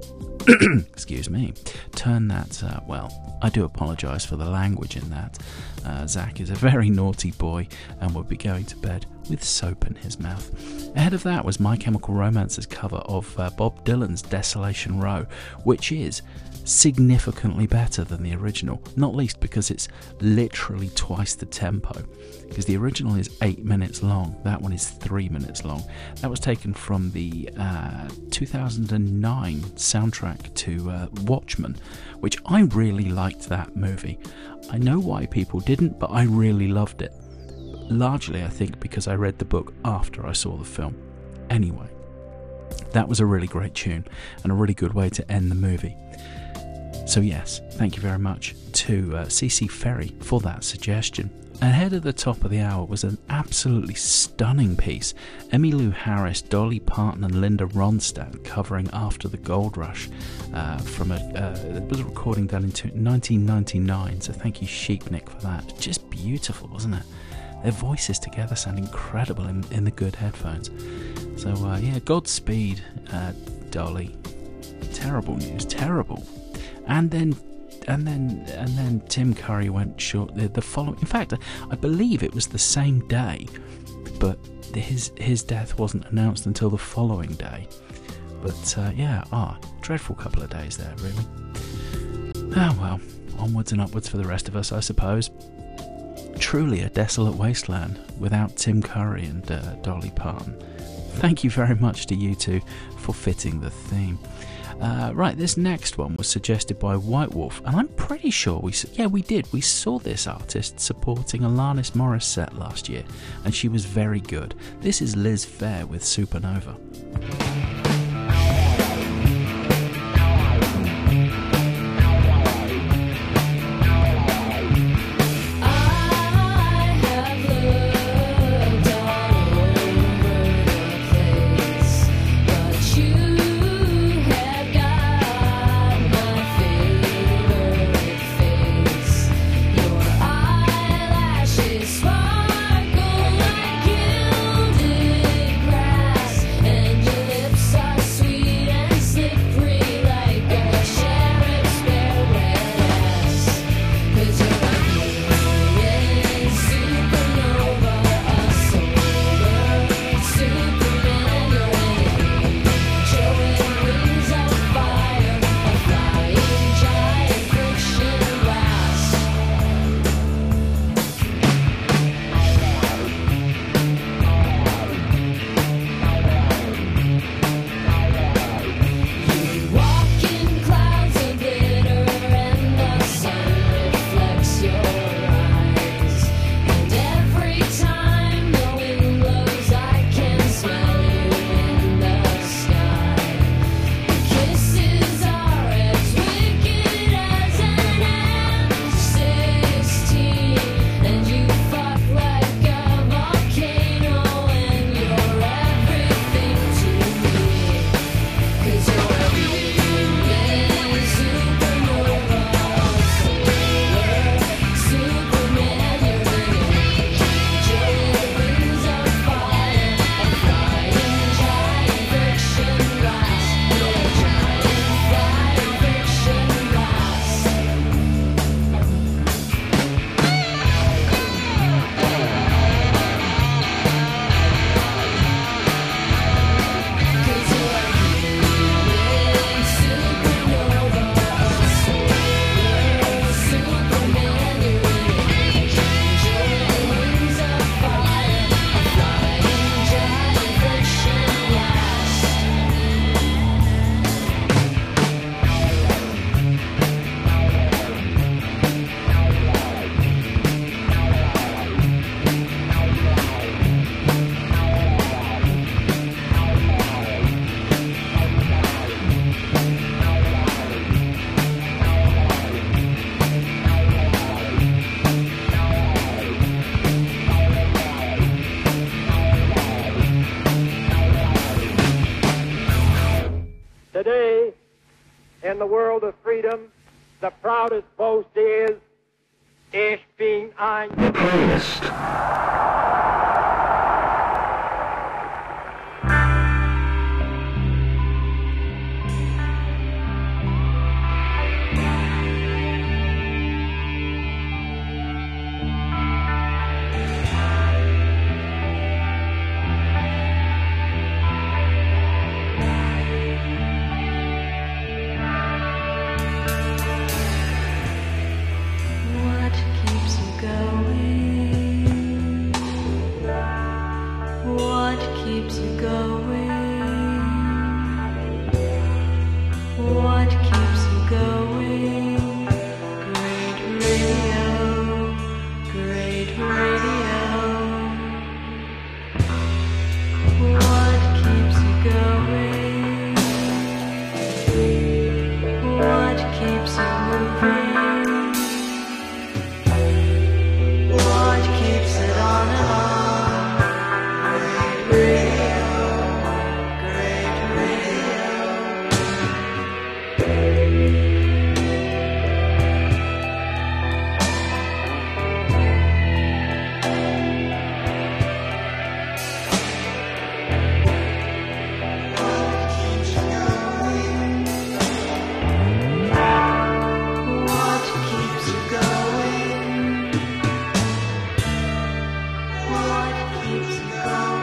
Excuse me. Turn that, uh, well, I do apologise for the language in that. Uh, Zach is a very naughty boy and will be going to bed with soap in his mouth. Ahead of that was My Chemical Romance's cover of uh, Bob Dylan's Desolation Row, which is significantly better than the original, not least because it's literally twice the tempo, because the original is eight minutes long, that one is three minutes long. That was taken from the uh, two thousand nine soundtrack to uh, Watchmen, which I really liked that movie. I know why people didn't, but I really loved it, largely I think because I read the book after I saw the film. Anyway, that was a really great tune and a really good way to end the movie. So yes, thank you very much to uh, C C Ferry for that suggestion. Ahead at the top of the hour was an absolutely stunning piece. Emmylou Harris, Dolly Parton and Linda Ronstadt covering After the Gold Rush uh, from a, uh, it was a recording done in nineteen ninety-nine, so thank you Sheepnik for that. Just beautiful, wasn't it? Their voices together sound incredible in, in the good headphones. So uh, yeah, Godspeed, uh, Dolly. Terrible news, terrible. And then, and then, and then Tim Curry went short. The, the following, in fact, I believe it was the same day, but his his death wasn't announced until the following day. But uh, yeah, ah, dreadful couple of days there, really. Ah well, onwards and upwards for the rest of us, I suppose. Truly a desolate wasteland without Tim Curry and uh, Dolly Parton. Thank you very much to you two for fitting the theme. Uh, right, this next one was suggested by White Wolf, and I'm pretty sure we yeah we did we saw this artist supporting Alanis Morissette last year, and she was very good. This is Liz Phair with Supernova. Sparkle like gilded grass, and your in the world of freedom, the proudest boast is, Ich bin ein Greatest. What keeps you going? What keeps you going? What keeps you going? Great radio, great radio. What keeps you going? What keeps you moving? What keeps it on and on? Great radio, great radio. What keeps you going? What keeps you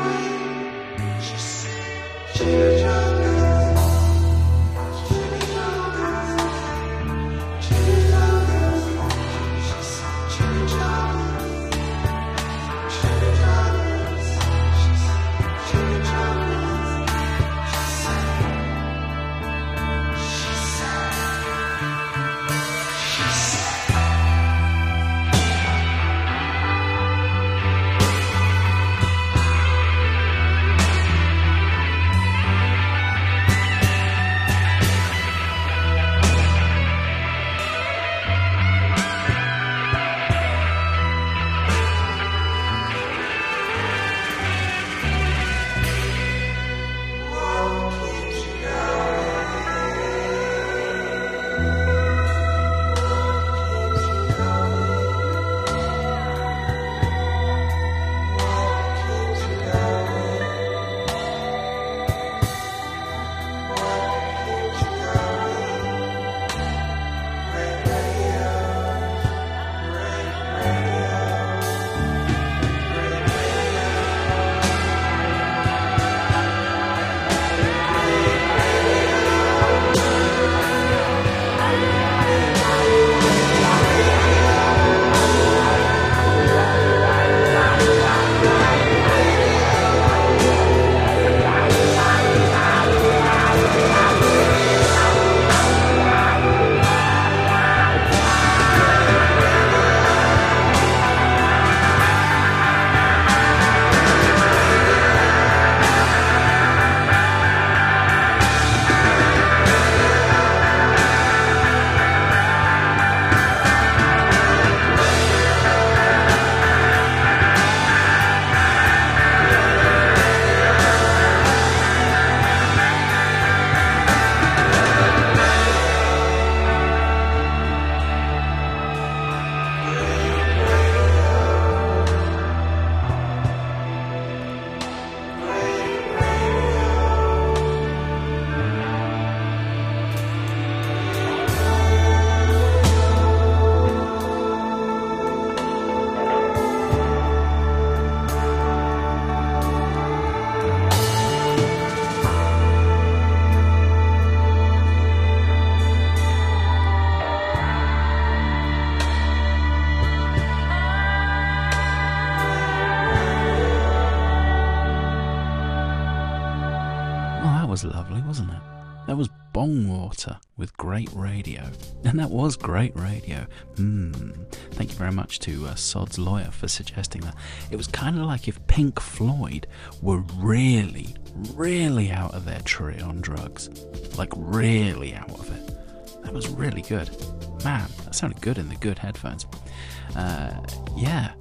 Was lovely, wasn't it? That was Bongwater with Great Radio, and that was Great Radio. Hmm. Thank you very much to uh, Sod's Lawyer for suggesting that. It was kind of like if Pink Floyd were really, really out of their tree on drugs, like really out of it. That was really good, man. That sounded good in the good headphones. Uh, yeah.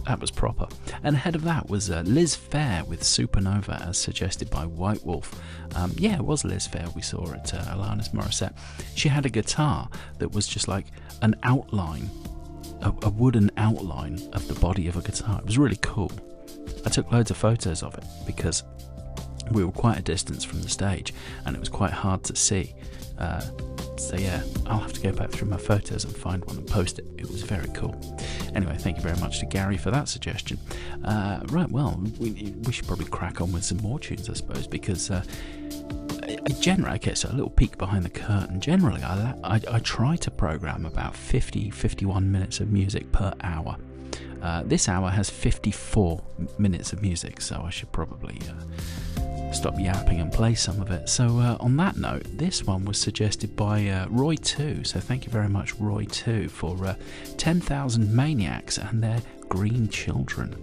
that was proper. And ahead of that was uh, Liz Phair with Supernova, as suggested by White Wolf. Um, yeah, it was Liz Phair we saw at uh, Alanis Morissette. She had a guitar that was just like an outline, a, a wooden outline of the body of a guitar. It was really cool. I took loads of photos of it because we were quite a distance from the stage and it was quite hard to see. Uh, so yeah, I'll have to go back through my photos and find one and post it. It was very cool. Anyway, thank you very much to Gary for that suggestion. Uh, right, well, we, we should probably crack on with some more tunes, I suppose, because uh, I, I generally, okay, so a little peek behind the curtain. Generally, I, I, I try to program about fifty, fifty-one minutes of music per hour. Uh, this hour has fifty-four minutes of music, so I should probably uh, stop yapping and play some of it. So uh, on that note, this one was suggested by uh, Roy two, so thank you very much, Roy two, for uh, ten thousand Maniacs and their Green Children.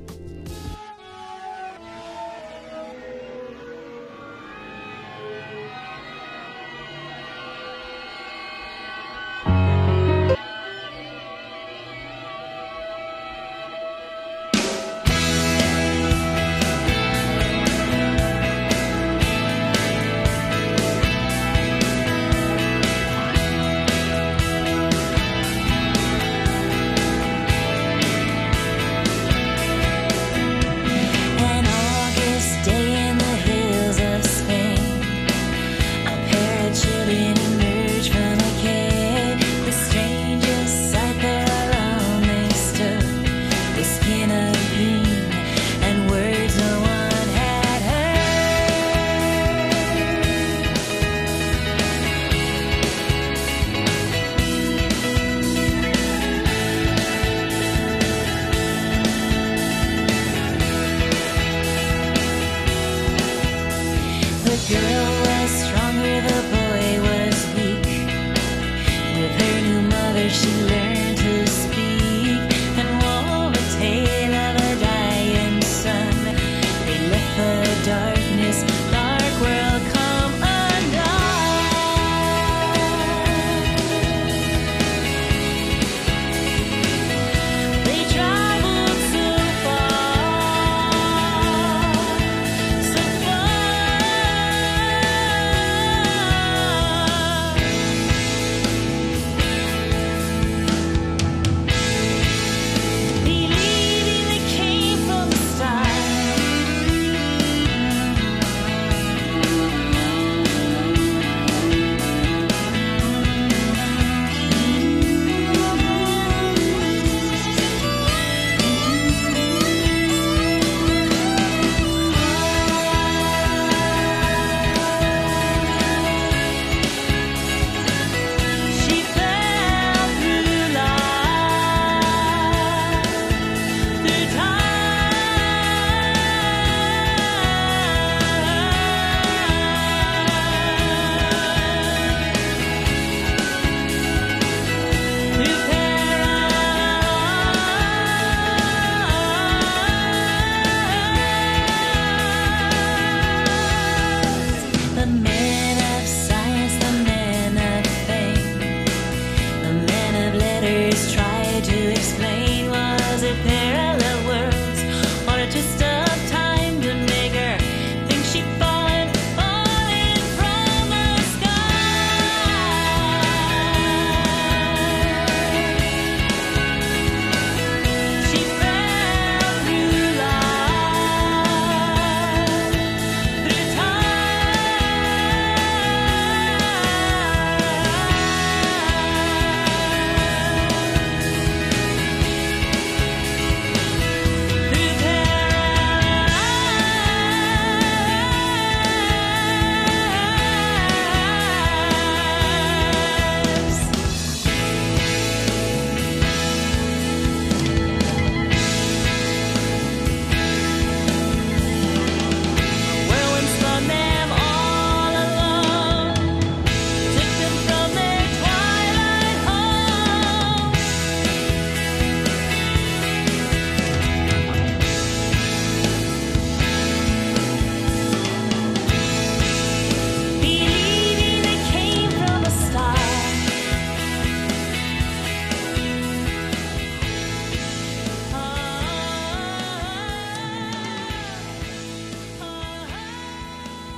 Thank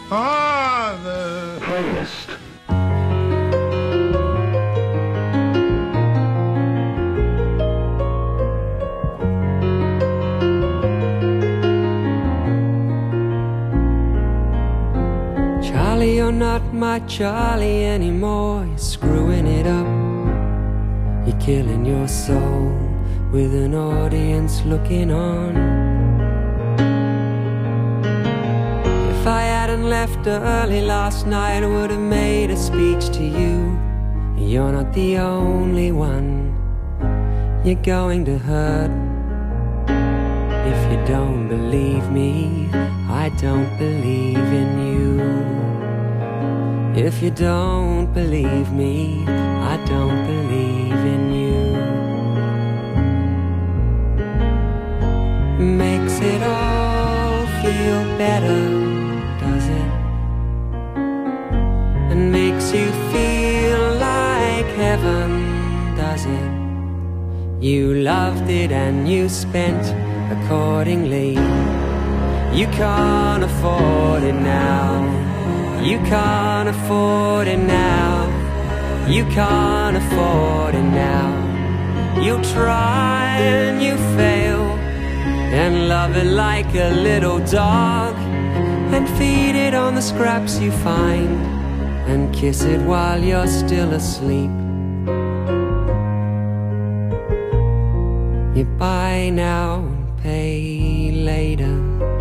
Ah, the playlist. Charlie, you're not my Charlie anymore. You're screwing it up. You're killing your soul with an audience looking on. If I hadn't left early last night, I would have made a speech to you. You're not the only one you're going to hurt. If you don't believe me, I don't believe in you. If you don't believe me, I don't believe in you. Makes it all feel better, does it? And makes you feel like heaven, does it? You loved it and you spent accordingly. You can't afford it now. You can't afford it now. You can't afford it now. You try and you fail, and love it like a little dog, and feed it on the scraps you find, and kiss it while you're still asleep. You buy now and pay later.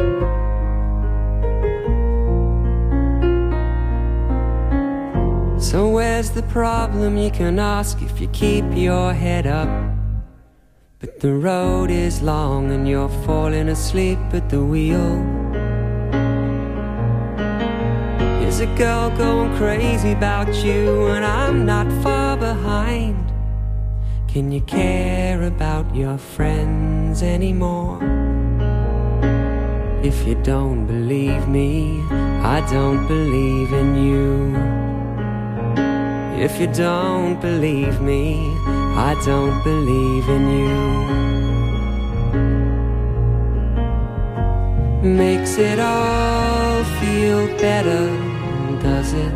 So where's the problem, you can ask, if you keep your head up? But the road is long and you're falling asleep at the wheel. There's a girl going crazy about you, and I'm not far behind. Can you care about your friends anymore? If you don't believe me, I don't believe in you. If you don't believe me, I don't believe in you. Makes it all feel better, does it?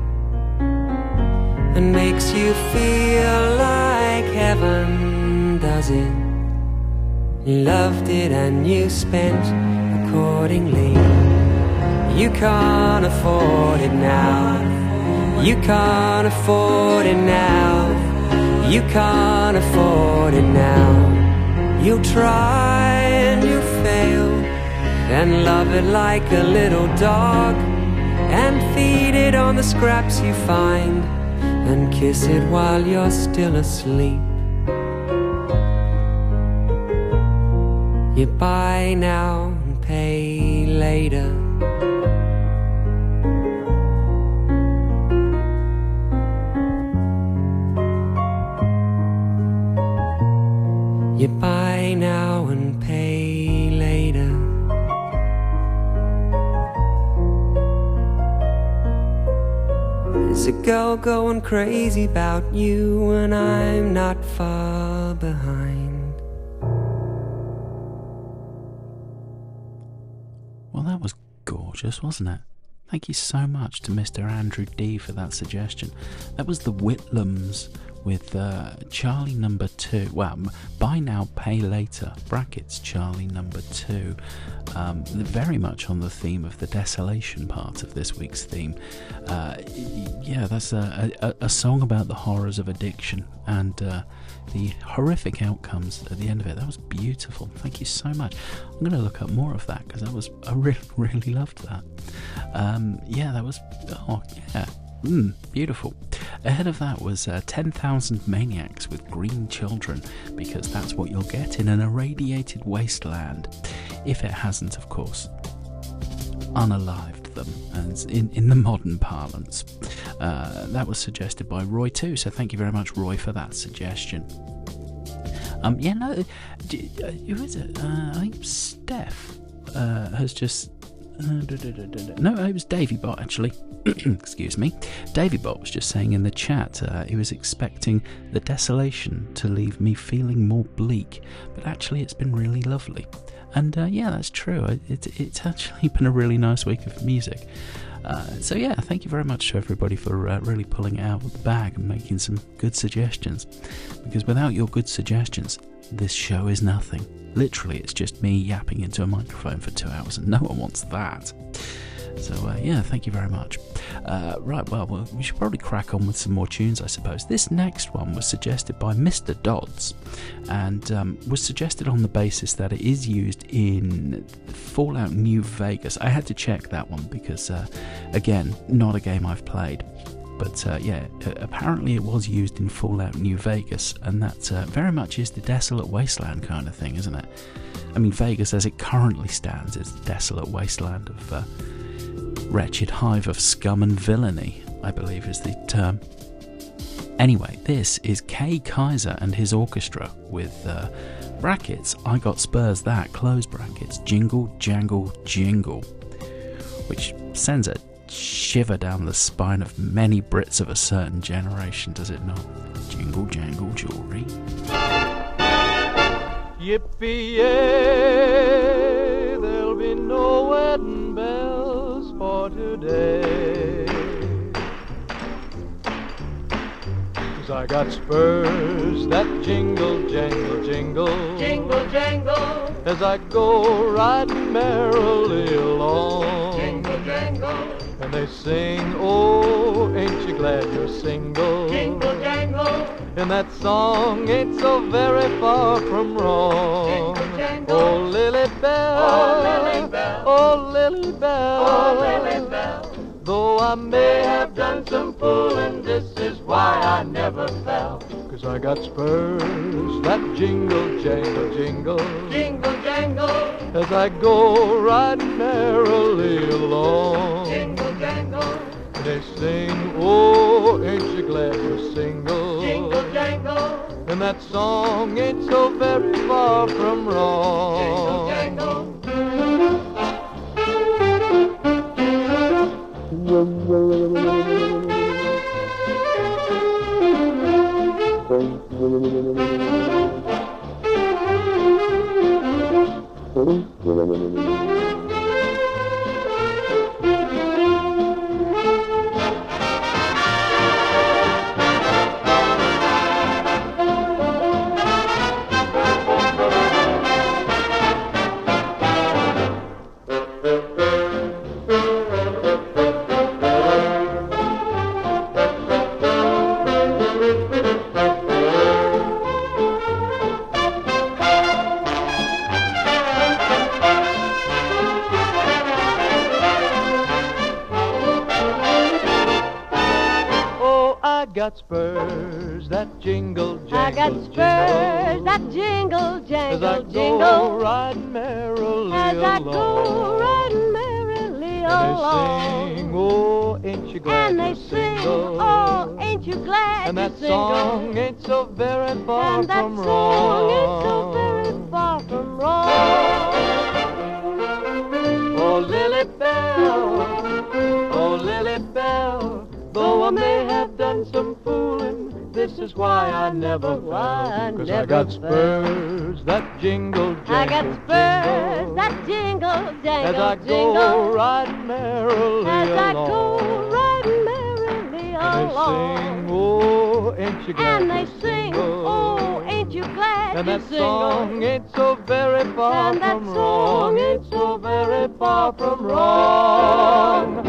And makes you feel like heaven, does it? You loved it and you spent accordingly. You can't afford it now. You can't afford it now. You can't afford it now. You try and you fail, and love it like a little dog, and feed it on the scraps you find, and kiss it while you're still asleep. You buy now and pay later. You buy now and pay later. There's a girl going crazy about you, and I'm not far behind. Well, that was gorgeous, wasn't it? Thank you so much to Mister Andrew D for that suggestion. That was the Whitlams with uh, Charlie number two. Well, buy now, pay later, brackets Charlie number two. Um, very much on the theme of the desolation part of this week's theme. Uh, yeah, that's a, a, a song about the horrors of addiction and uh, the horrific outcomes at the end of it. That was beautiful. Thank you so much. I'm going to look up more of that because that was I really, really loved that. Um, yeah, that was oh yeah. Mm, beautiful. Ahead of that was uh, ten thousand Maniacs with Green Children, because that's what you'll get in an irradiated wasteland, if it hasn't, of course, unalived them, and in, in the modern parlance. Uh, that was suggested by Roy too, so thank you very much, Roy, for that suggestion. Um, yeah, no, uh, who is it? Uh, I think Steph uh, has just... Uh, da, da, da, da, da. No, it was Davy Bot, actually. Excuse me. Davy Bot was just saying in the chat uh, he was expecting the desolation to leave me feeling more bleak, but actually it's been really lovely. And uh, yeah, that's true. It, it, it's actually been a really nice week of music. Uh, so yeah, thank you very much to everybody for uh, really pulling it out of the bag and making some good suggestions. Because without your good suggestions, this show is nothing. Literally, it's just me yapping into a microphone for two hours, and no one wants that. So uh, yeah, thank you very much. Uh, right, well, well, we should probably crack on with some more tunes, I suppose. This next one was suggested by Mister Dodds, and um, was suggested on the basis that it is used in Fallout New Vegas. I had to check that one because, uh, again, not a game I've played. But uh, yeah, apparently it was used in Fallout New Vegas, and that uh, very much is the desolate wasteland kind of thing, isn't it? I mean, Vegas as it currently stands is the desolate wasteland of... Uh, wretched hive of scum and villainy, I believe is the term. Anyway, this is Kay Kaiser and his orchestra with uh, brackets, I got Spurs that, close brackets, jingle, jangle, jingle, which sends a shiver down the spine of many Brits of a certain generation, does it not? Jingle, jangle, jewelry. Yippee-yay, there'll be no wedding bells for today, 'cause I got spurs that jingle, jangle, jingle, jingle, jangle, as I go riding merrily along, jingle, jangle, and they sing, oh, ain't you glad you're single, jingle, jangle, and that song ain't so very far from wrong. Jingle, jangle. Oh, Lily Bell, oh, Lily Bell, oh, Lily Bell, oh, Lily Bell, though I may have done some fooling, this is why I never fell. 'Cause I got spurs that jingle, jangle, jingle, jingle, jangle, as I go riding merrily along, jingle, jangle, they sing, oh, ain't you glad you're single, jingle, jangle, and that song ain't so very far from wrong. Jingle, jangle. Got spurs that jingle, jangle, I got spurs jingle, that jingle, jangle, as I go jingle, riding merrily as along. I go riding merrily and along. They sing, oh, ain't you glad and they sing, single? Oh, ain't you glad and that single? Song ain't so very far and from that wrong. Song ain't so very far from wrong. Oh, Lily Bell, oh, Lily Bell, though I may have done some fooling, this is why I never fell. 'Cause I got spurs that jingle, jangle, I got spurs jingle, that jingle, jangle, as I jingle, go riding merrily as along. As I go riding merrily along. And they sing, oh, ain't you glad and they sing, single? Oh, ain't you glad and that song ain't so very far and from that wrong. Ain't so very far from wrong.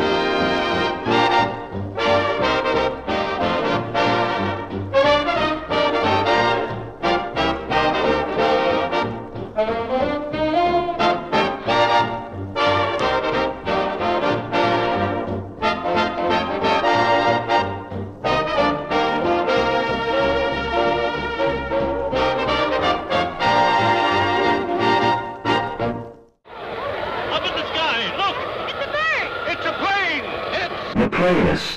Playlist.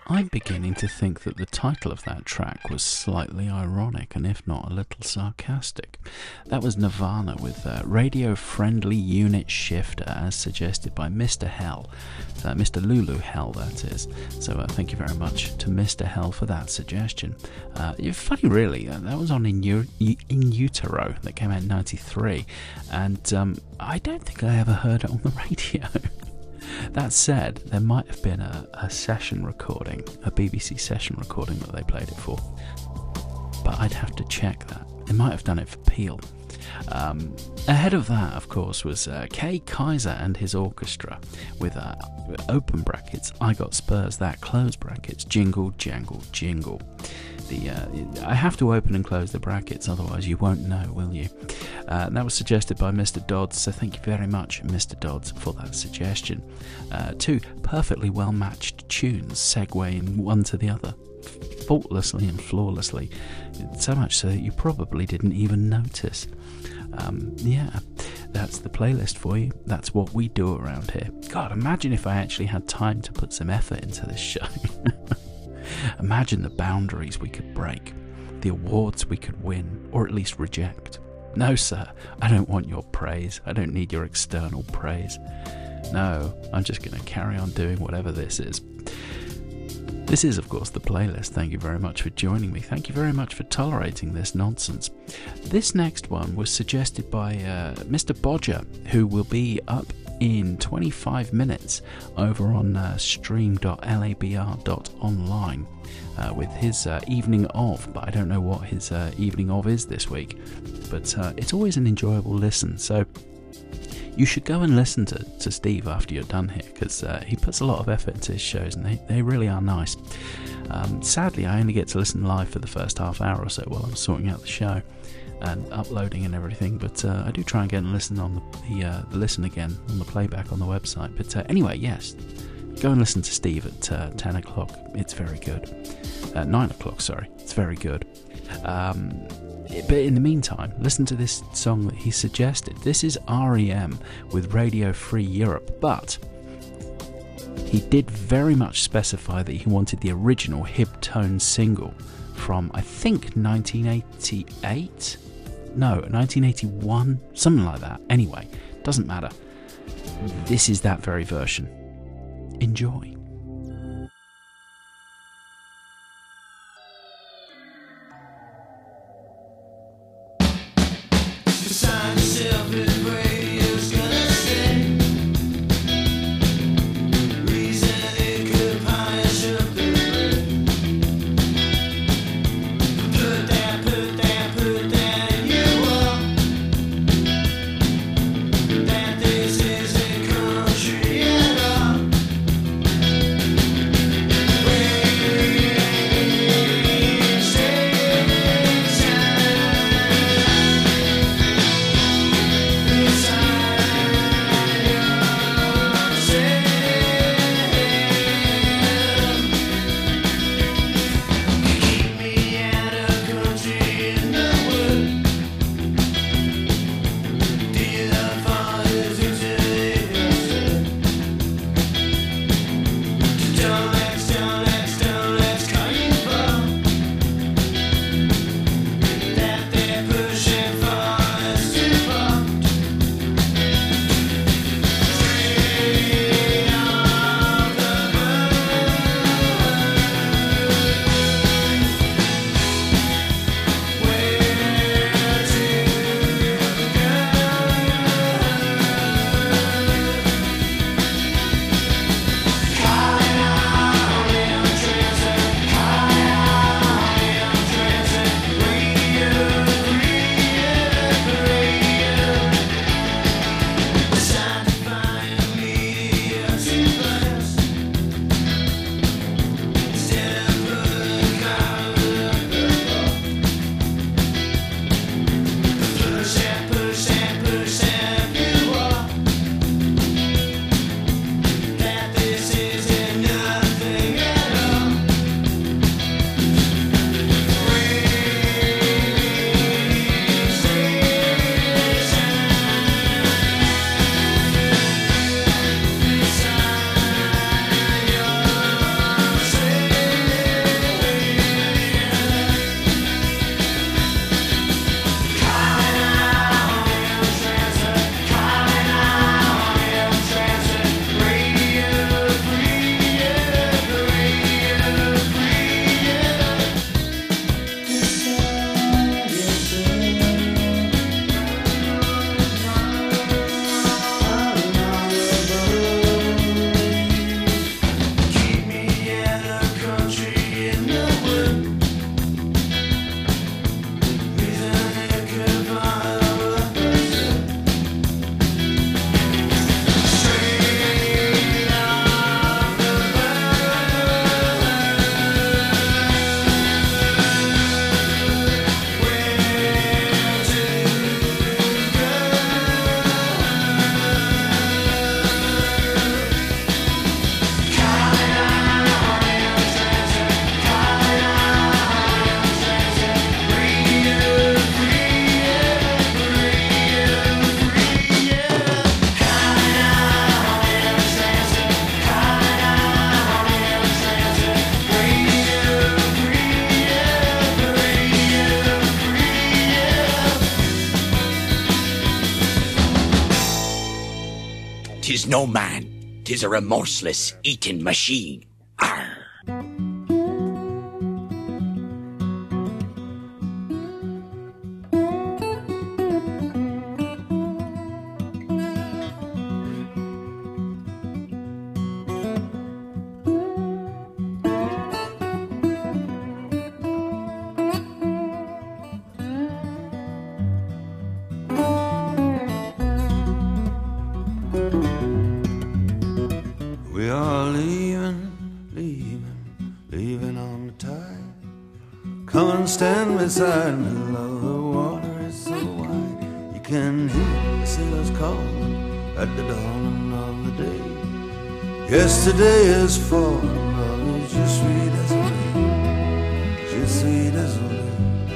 I'm beginning to think that the title of that track was slightly ironic and if not a little sarcastic. That was Nirvana with uh, radio-friendly unit shifter as suggested by Mister Hell, uh, Mister Lulu Hell that is. So uh, thank you very much to Mister Hell for that suggestion. Uh, funny really, uh, that was on In, U- In Utero that came out in ninety-three, and um, I don't think I ever heard it on the radio. That said, there might have been a, a session recording, a B B C session recording that they played it for, but I'd have to check that. They might have done it for Peel. Um, ahead of that, of course, was uh, Kay Kaiser and his orchestra with uh, open brackets, I Got Spurs, that close brackets, jingle, jangle, jingle. The, uh, I have to open and close the brackets, otherwise you won't know, will you? Uh, that was suggested by Mister Dodds, so thank you very much, Mister Dodds, for that suggestion. Uh, two perfectly well-matched tunes, segueing one to the other, faultlessly and flawlessly, so much so that you probably didn't even notice. Um, yeah, that's the playlist for you. That's what we do around here. God, imagine if I actually had time to put some effort into this show. Imagine the boundaries we could break, the awards we could win, or at least reject. No, sir, I don't want your praise. I don't need your external praise. No, I'm just going to carry on doing whatever this is. This is, of course, the playlist. Thank you very much for joining me. Thank you very much for tolerating this nonsense. This next one was suggested by uh, Mister Bodger, who will be up in twenty-five minutes over on uh, stream dot labr dot online uh, with his uh, evening of, but I don't know what his uh, evening of is this week, but uh, it's always an enjoyable listen, so you should go and listen to, to Steve after you're done here, because uh, he puts a lot of effort into his shows and they, they really are nice. Um, sadly, I only get to listen live for the first half hour or so while I'm sorting out the show and uploading and everything, but uh, I do try and get and listen on the, the, uh, the listen again on the playback on the website. But uh, anyway, yes, go and listen to Steve at uh, ten o'clock. It's very good. Uh, nine o'clock, sorry. It's very good. Um, but in the meantime, listen to this song that he suggested. This is R E M with Radio Free Europe, but he did very much specify that he wanted the original Hib Tone single from, I think, nineteen eighty-eight? No, nineteen eighty-one? Something like that. Anyway, doesn't matter. This is that very version. Enjoy. That this is a country at all. 'tis no man, 'tis a remorseless eating machine. Arr! We are leaving, leaving, leaving on the tide. Come and stand beside me, love, the water is so wide. You can hear the sailors calling at the dawn of the day. Yesterday is falling, love, is just sweet as a lake, just sweet as a lake.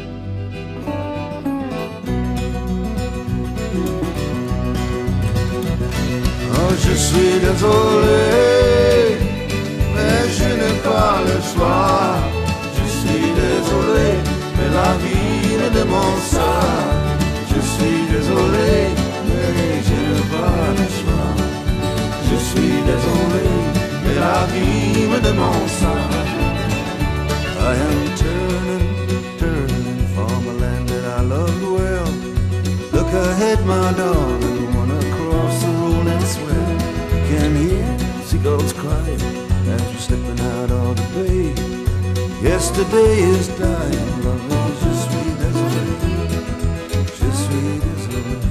Oh, je suis désolé, mais je n'ai pas le choix. Je suis désolé, mais la vie me demande ça. Je suis désolé, mais je n'ai pas le choix. Je suis désolé, mais la vie me demande ça. I am turning, turning from a land that I love well. Look ahead, my darling, wanna cross the rolling swell. Can hear seagulls crying as we're slipping out of the bay. Yesterday is dying, love is just sweet as a lake, just sweet as a lake.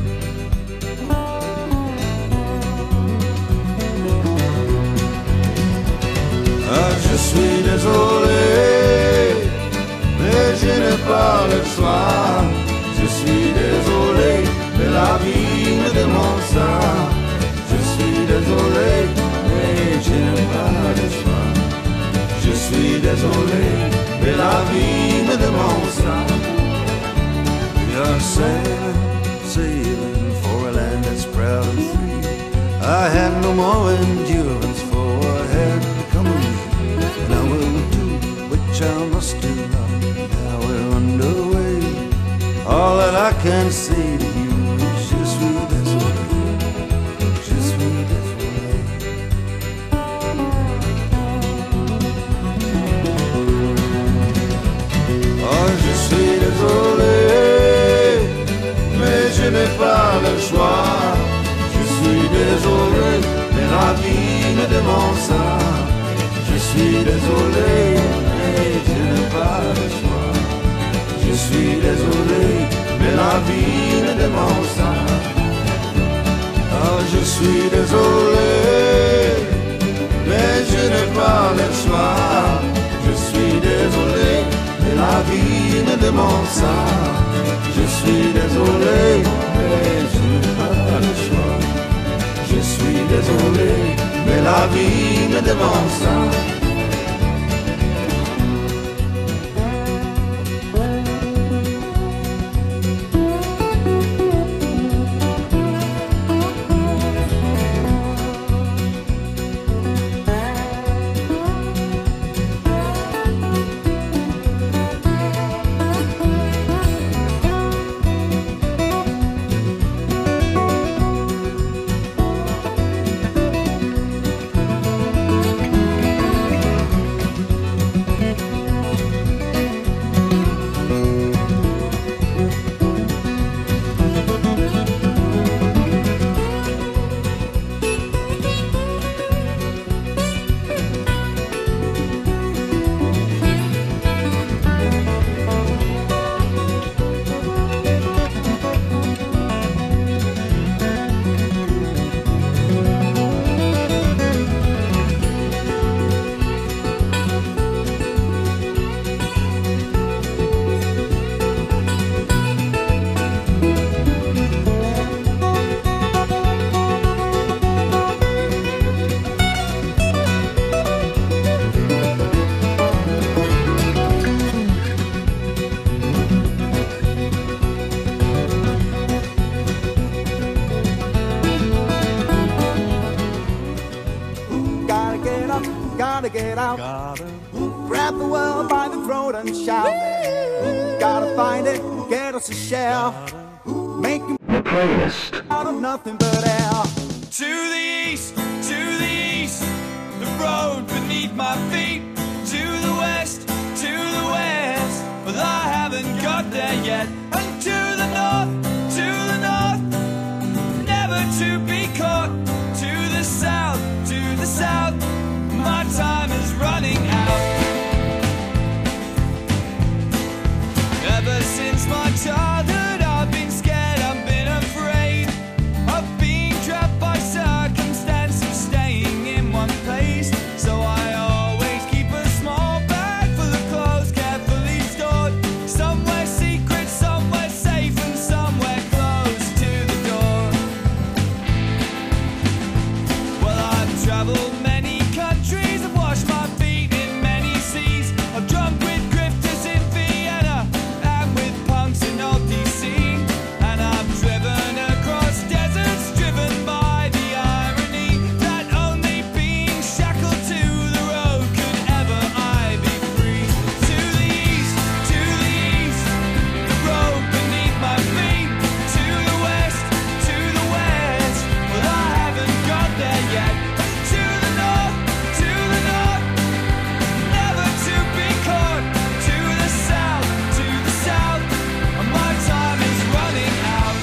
Ah, je suis désolé, mais je n'ai pas le choix. Je suis désolé, mais la vie me demande ça. Je suis désolé, mais je n'ai pas le choix. Je suis désolé, mais la vie me demande ça. We are sailing, sailing for a land that's proud and free. I had no more endurance, for I had become a me. And I will do which I must do now. Now we're underway. All that I can say to you is just sweet as a lake, just sweet as a lake. Oh, je suis désolé, mais je n'ai pas le choix. Je suis désolé, mais la vie me demande ça. Je suis désolé, mais je n'ai pas le choix. Je suis désolé, mais la vie me demande ça. Oh, je suis désolé, mais je n'ai pas le choix. Je suis désolé, mais la vie me demande ça. Je suis désolé, mais je n'ai pas le choix. Je suis désolé, mais la vie me demande ça. Gotta get out, gotta. Grab the world by the throat and shout. Gotta find it, get us a shell. Make the greatest out of nothing but air. To the east, to the east, the road beneath my feet. To the west, to the west, but I haven't got there yet. And to the north, to the north, never to be caught. To the south, to the south, my time is running out. Ever since my childhood I've been scared, I've been afraid of being trapped by circumstance, of staying in one place. So I always keep a small bag full of clothes, carefully stored, somewhere secret, somewhere safe, and somewhere close to the door. Well, I've traveled many countries, I've washed my feet in many seas, I've drunk with grifters in Vienna and with punks in old D C, and I've driven across deserts, driven by the irony that only being shackled to the road could ever I be free. To the east, to the east, the road beneath my feet. To the west, to the west, but I haven't got there yet. To the north, to the north, never to be caught. To the south, to the south, my time is running out.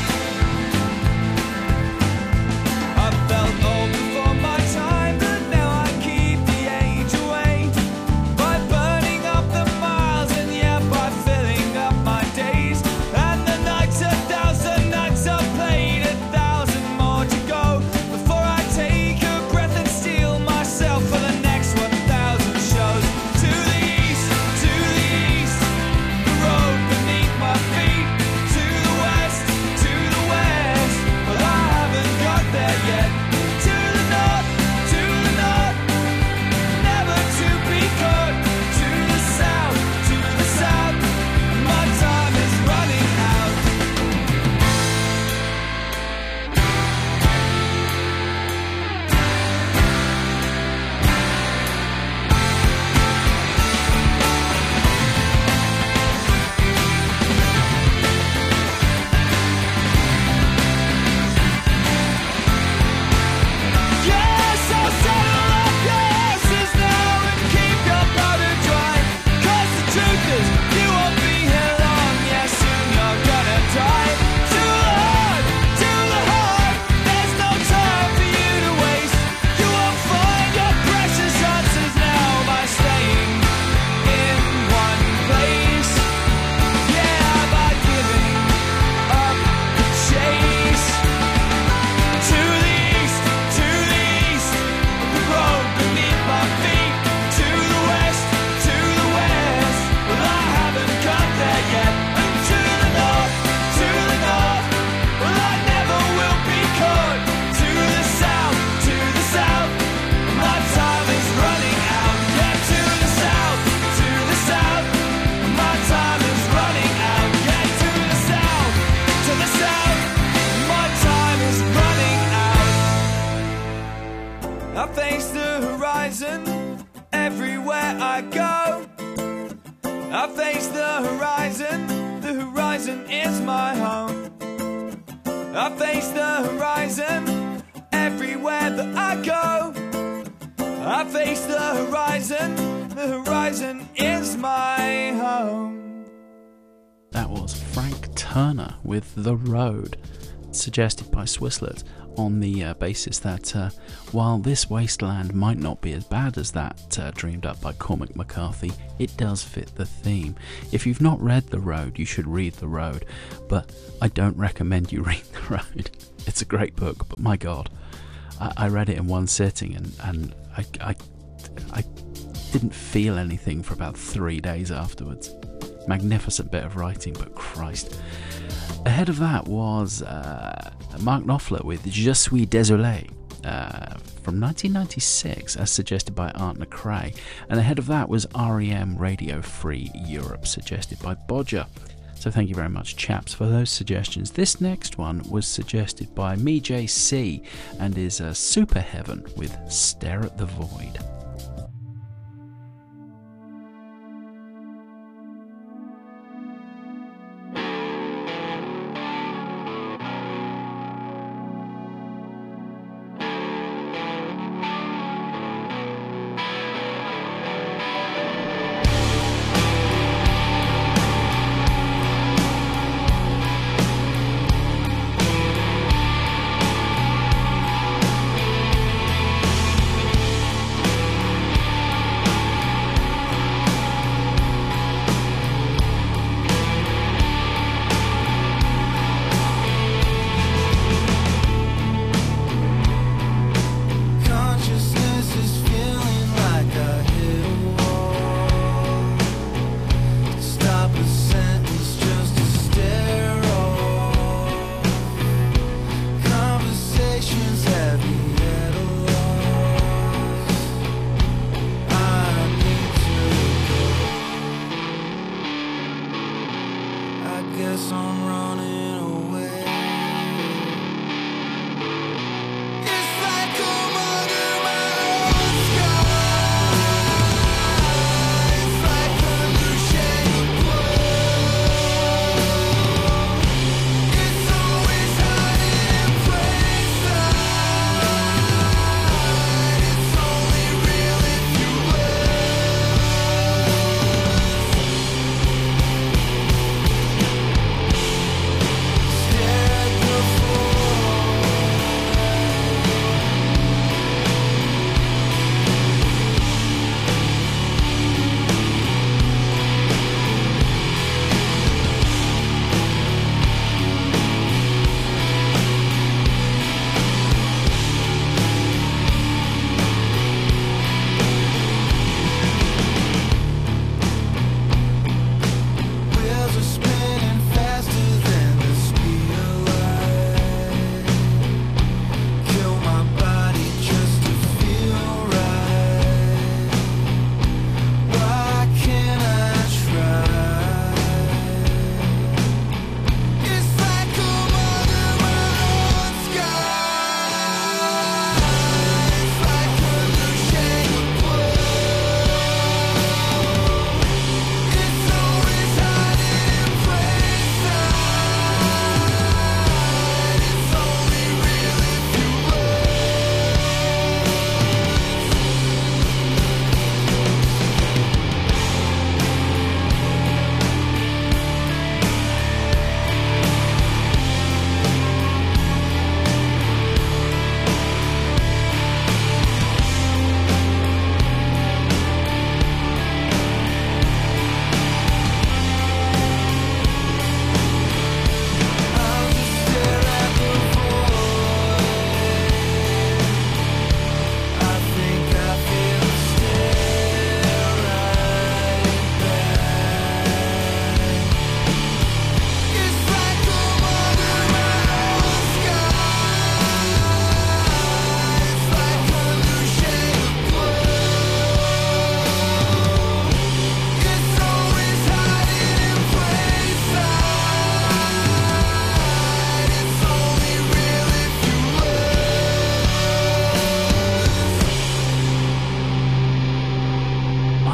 I felt old before my time, but now I keep the age away by burning up the miles, and yeah, by filling up my days. And the nights, a thousand nights I've played, a thousand more to go before I take a breath and steel myself for the next one thousand shows. To the east, to the east, the road beneath my feet. To the west, to the west, but I haven't got there yet. To the north, to the north, never to be caught. To the south, to the south, my time is running out. Yes, I'll settle up your horses now and keep your powder dry. 'Cause the truth is, you won't be here long. Yeah, soon you're gonna die. To the heart, to the heart, there's no time for you to waste. You won't find your precious answers now by staying in one place. Yeah, by giving up the chase. To the east, to the east, the road beneath my feet. To the west, to the west, but I haven't got there yet. And to the north, to the north, well, I never will be caught. To the south, to the south, my time is running out. Yeah, to the south, to the south, my time is running out. Yeah, to the south, to the south, my time is running out. I face the horizon everywhere I go. I face the horizon, the horizon is my home. I face the horizon everywhere that I go. I face the horizon, the horizon is my home. That was Frank Turner with The Road, suggested by Swisslet on the uh, basis that uh, while this wasteland might not be as bad as that uh, dreamed up by Cormac McCarthy, it does fit the theme. If you've not read The Road, you should read The Road, but I don't recommend you read The Road. It's a great book, but my God, I, I read it in one sitting and, and I, I, I didn't feel anything for about three days afterwards. Magnificent bit of writing, but Christ. Ahead of that was uh, Mark Knopfler with Je suis désolé uh, from nineteen ninety-six, as suggested by Art McRae. And ahead of that was R E M Radio Free Europe, suggested by Bodger. So thank you very much, chaps, for those suggestions. This next one was suggested by Me J C and is uh, Super Heaven with Stare at the Void.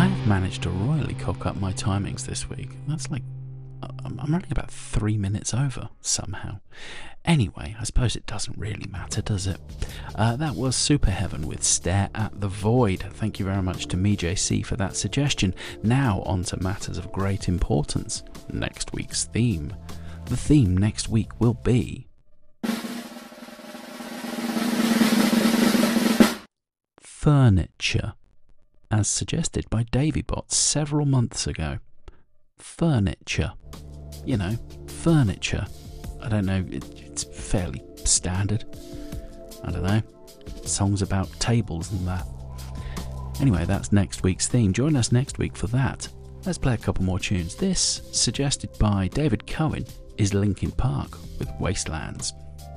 I've managed to royally cock up my timings this week. That's like, I'm running about three minutes over somehow. Anyway, I suppose it doesn't really matter, does it? Uh, that was Super Heaven with Stare at the Void. Thank you very much to me J C for that suggestion. Now on to matters of great importance. Next week's theme. The theme next week will be furniture, as suggested by Davybot several months ago. Furniture. You know, furniture. I don't know, it, it's fairly standard. I don't know. Songs about tables and that. Anyway, that's next week's theme. Join us next week for that. Let's play a couple more tunes. This, suggested by David Cohen, is Linkin Park with Wastelands.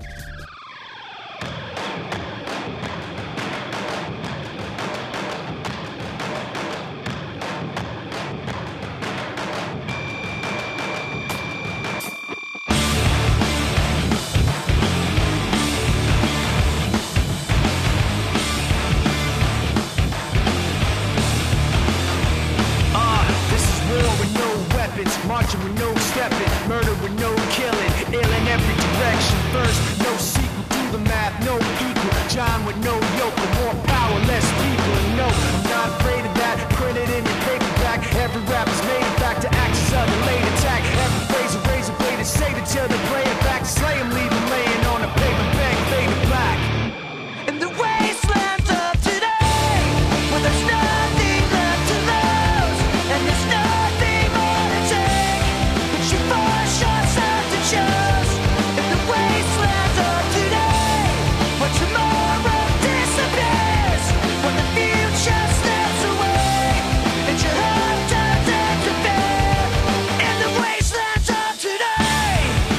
Marching with no stepping, murder with no killing, ill in every direction. First, no sequel to the math, no equal. John with no yoke, but more power, less people. And no, I'm not afraid of that. Print it in your paperback. Every rap is made it back to axis of the late attack. Every phrase a razor blade is say till they play it back. Slay them, leave them laying on a paper bag, fade to black. In the wastelands of today, where there's nothing left to lose, and there's nothing more to take. You force yourself to choose. In the wastelands of today, where tomorrow disappears, when the future slips away, and your heart turns into fear. In the wastelands of today.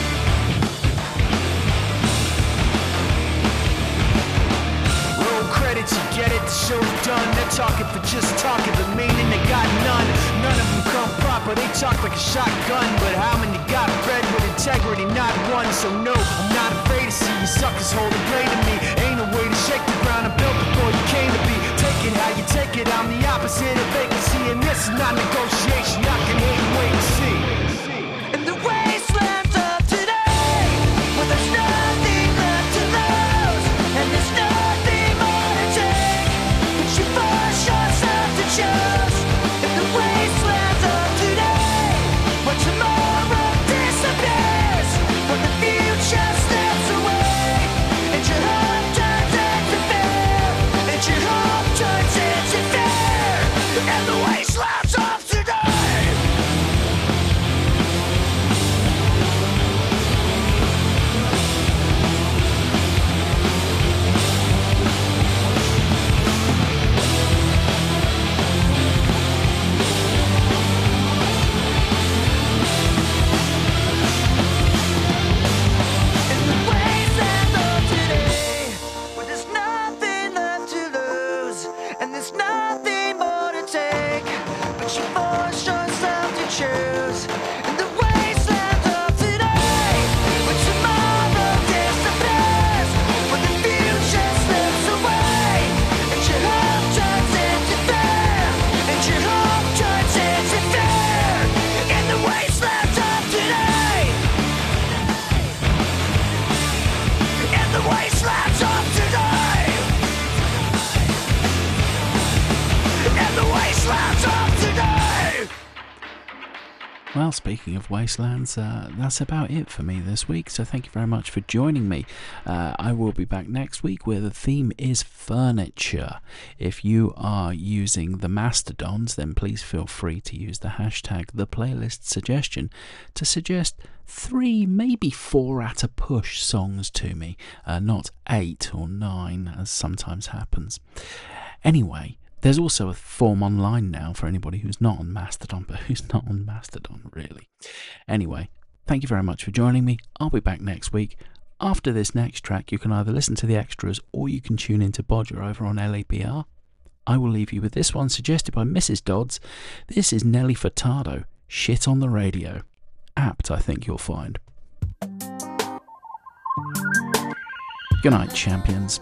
Roll credits, you get it, the show's done. They're talking for just talking, but meaning they got none. None of them come proper, they talk like a shotgun. But how many got bred with integrity? Not one. So no, I'm not afraid to see you suckers holding blade to me. Ain't no way to shake the ground I built before you came to be. Take it how you take it, I'm the opposite of vacancy. And this is not negotiation, I can hate and wait and see. In the wastelands of today, where there's nothing left to lose, and there's nothing more to take, but you force yourself to choose. In the wastelands of today, where tomorrow disappears, when the future slips away, and your heart turns into fear, and your hope turns into fear. In the wastelands of today. In the wasteland of today, where there's nothing left to lose, and there's nothing more to take, but you force yourself to choose. In the wasteland of today, where tomorrow disappears, when the future slips away, and your hope turns into fear, and your hope turns into fear. In the wasteland of today. In the wastelands of today. In the wastelands of today. Well, speaking of wastelands, uh, that's about it for me this week, so thank you very much for joining me. Uh, I will be back next week where the theme is furniture. If you are using the Mastodons, then please feel free to use the hashtag the playlist suggestion to suggest three, maybe four at a push songs to me, uh, not eight or nine as sometimes happens. Anyway, there's also a form online now for anybody who's not on Mastodon, but who's not on Mastodon, really. Anyway, thank you very much for joining me. I'll be back next week. After this next track, you can either listen to the extras or you can tune into Bodger over on L A B R. I will leave you with this one suggested by Missus Dodds. This is Nelly Furtado, Shit on the Radio. Apt, I think you'll find. Good night, champions.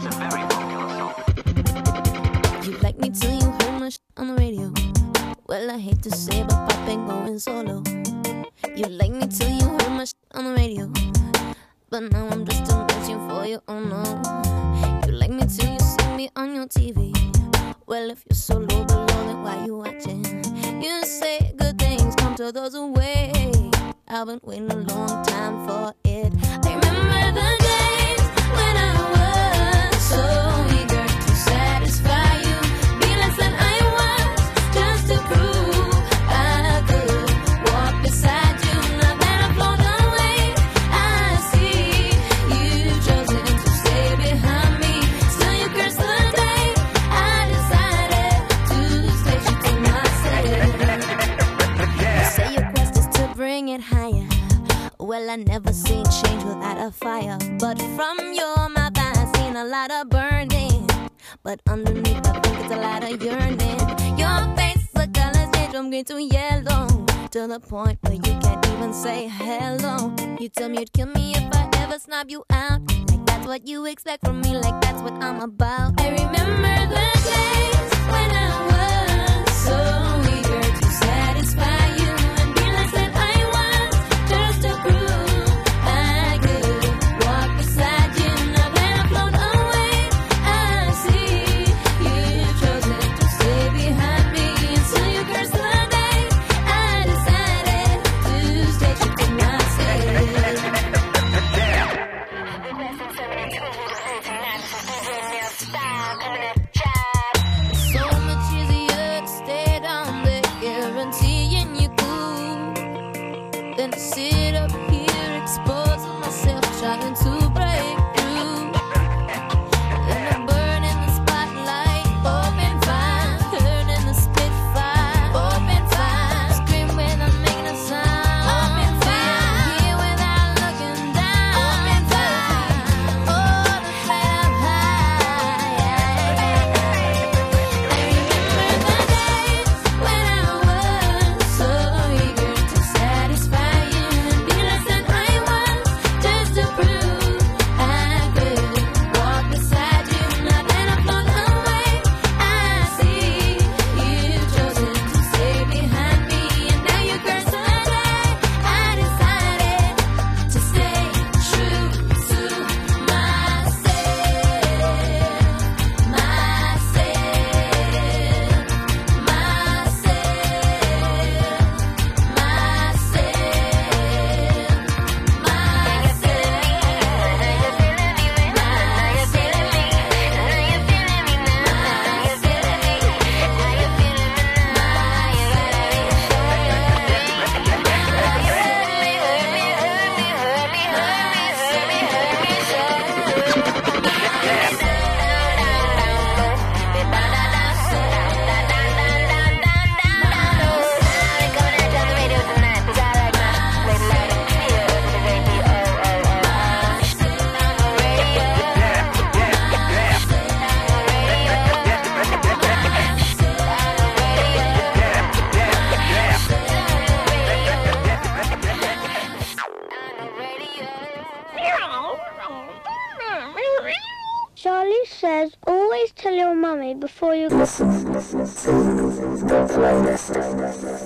It's a very popular song. You like me till you heard my shit on the radio. Well, I hate to say, but Pop ain't going solo. You like me till you heard my shit on the radio, but now I'm just a machine for you, oh no. You like me till you see me on your T V. Well, if you're so low below, then why you watching? You say good things come to those who wait. I've been waiting a long time for it. I remember the days when I was so eager to satisfy you. Be less than I was, just to prove I could walk beside you. Now that I've flown away, I see you've chosen to stay behind me. Still you curse the day I decided to stay true to myself. You say your quest is to bring it higher. Well, I never seen change without a fire. But from your mouth I seen a lot of burning, but underneath I think it's a lot of yearning. Your face, the colors change from green to yellow, to the point where you can't even say hello. You tell me you'd kill me if I ever snub you out. Like that's what you expect from me, like that's what I'm about. I remember the days when I was so eager to satisfy you. Sit up here exposing myself, trying to break through. Then I burn in the spotlight, open fire, turn in the spitfire, open fire, scream when I'm making a sound, open fire, here without looking down, open fire, oh the flame up high. I remember the days when I was so eager to satisfy. Charlie says, always tell your mummy before you... Listen to the playlist.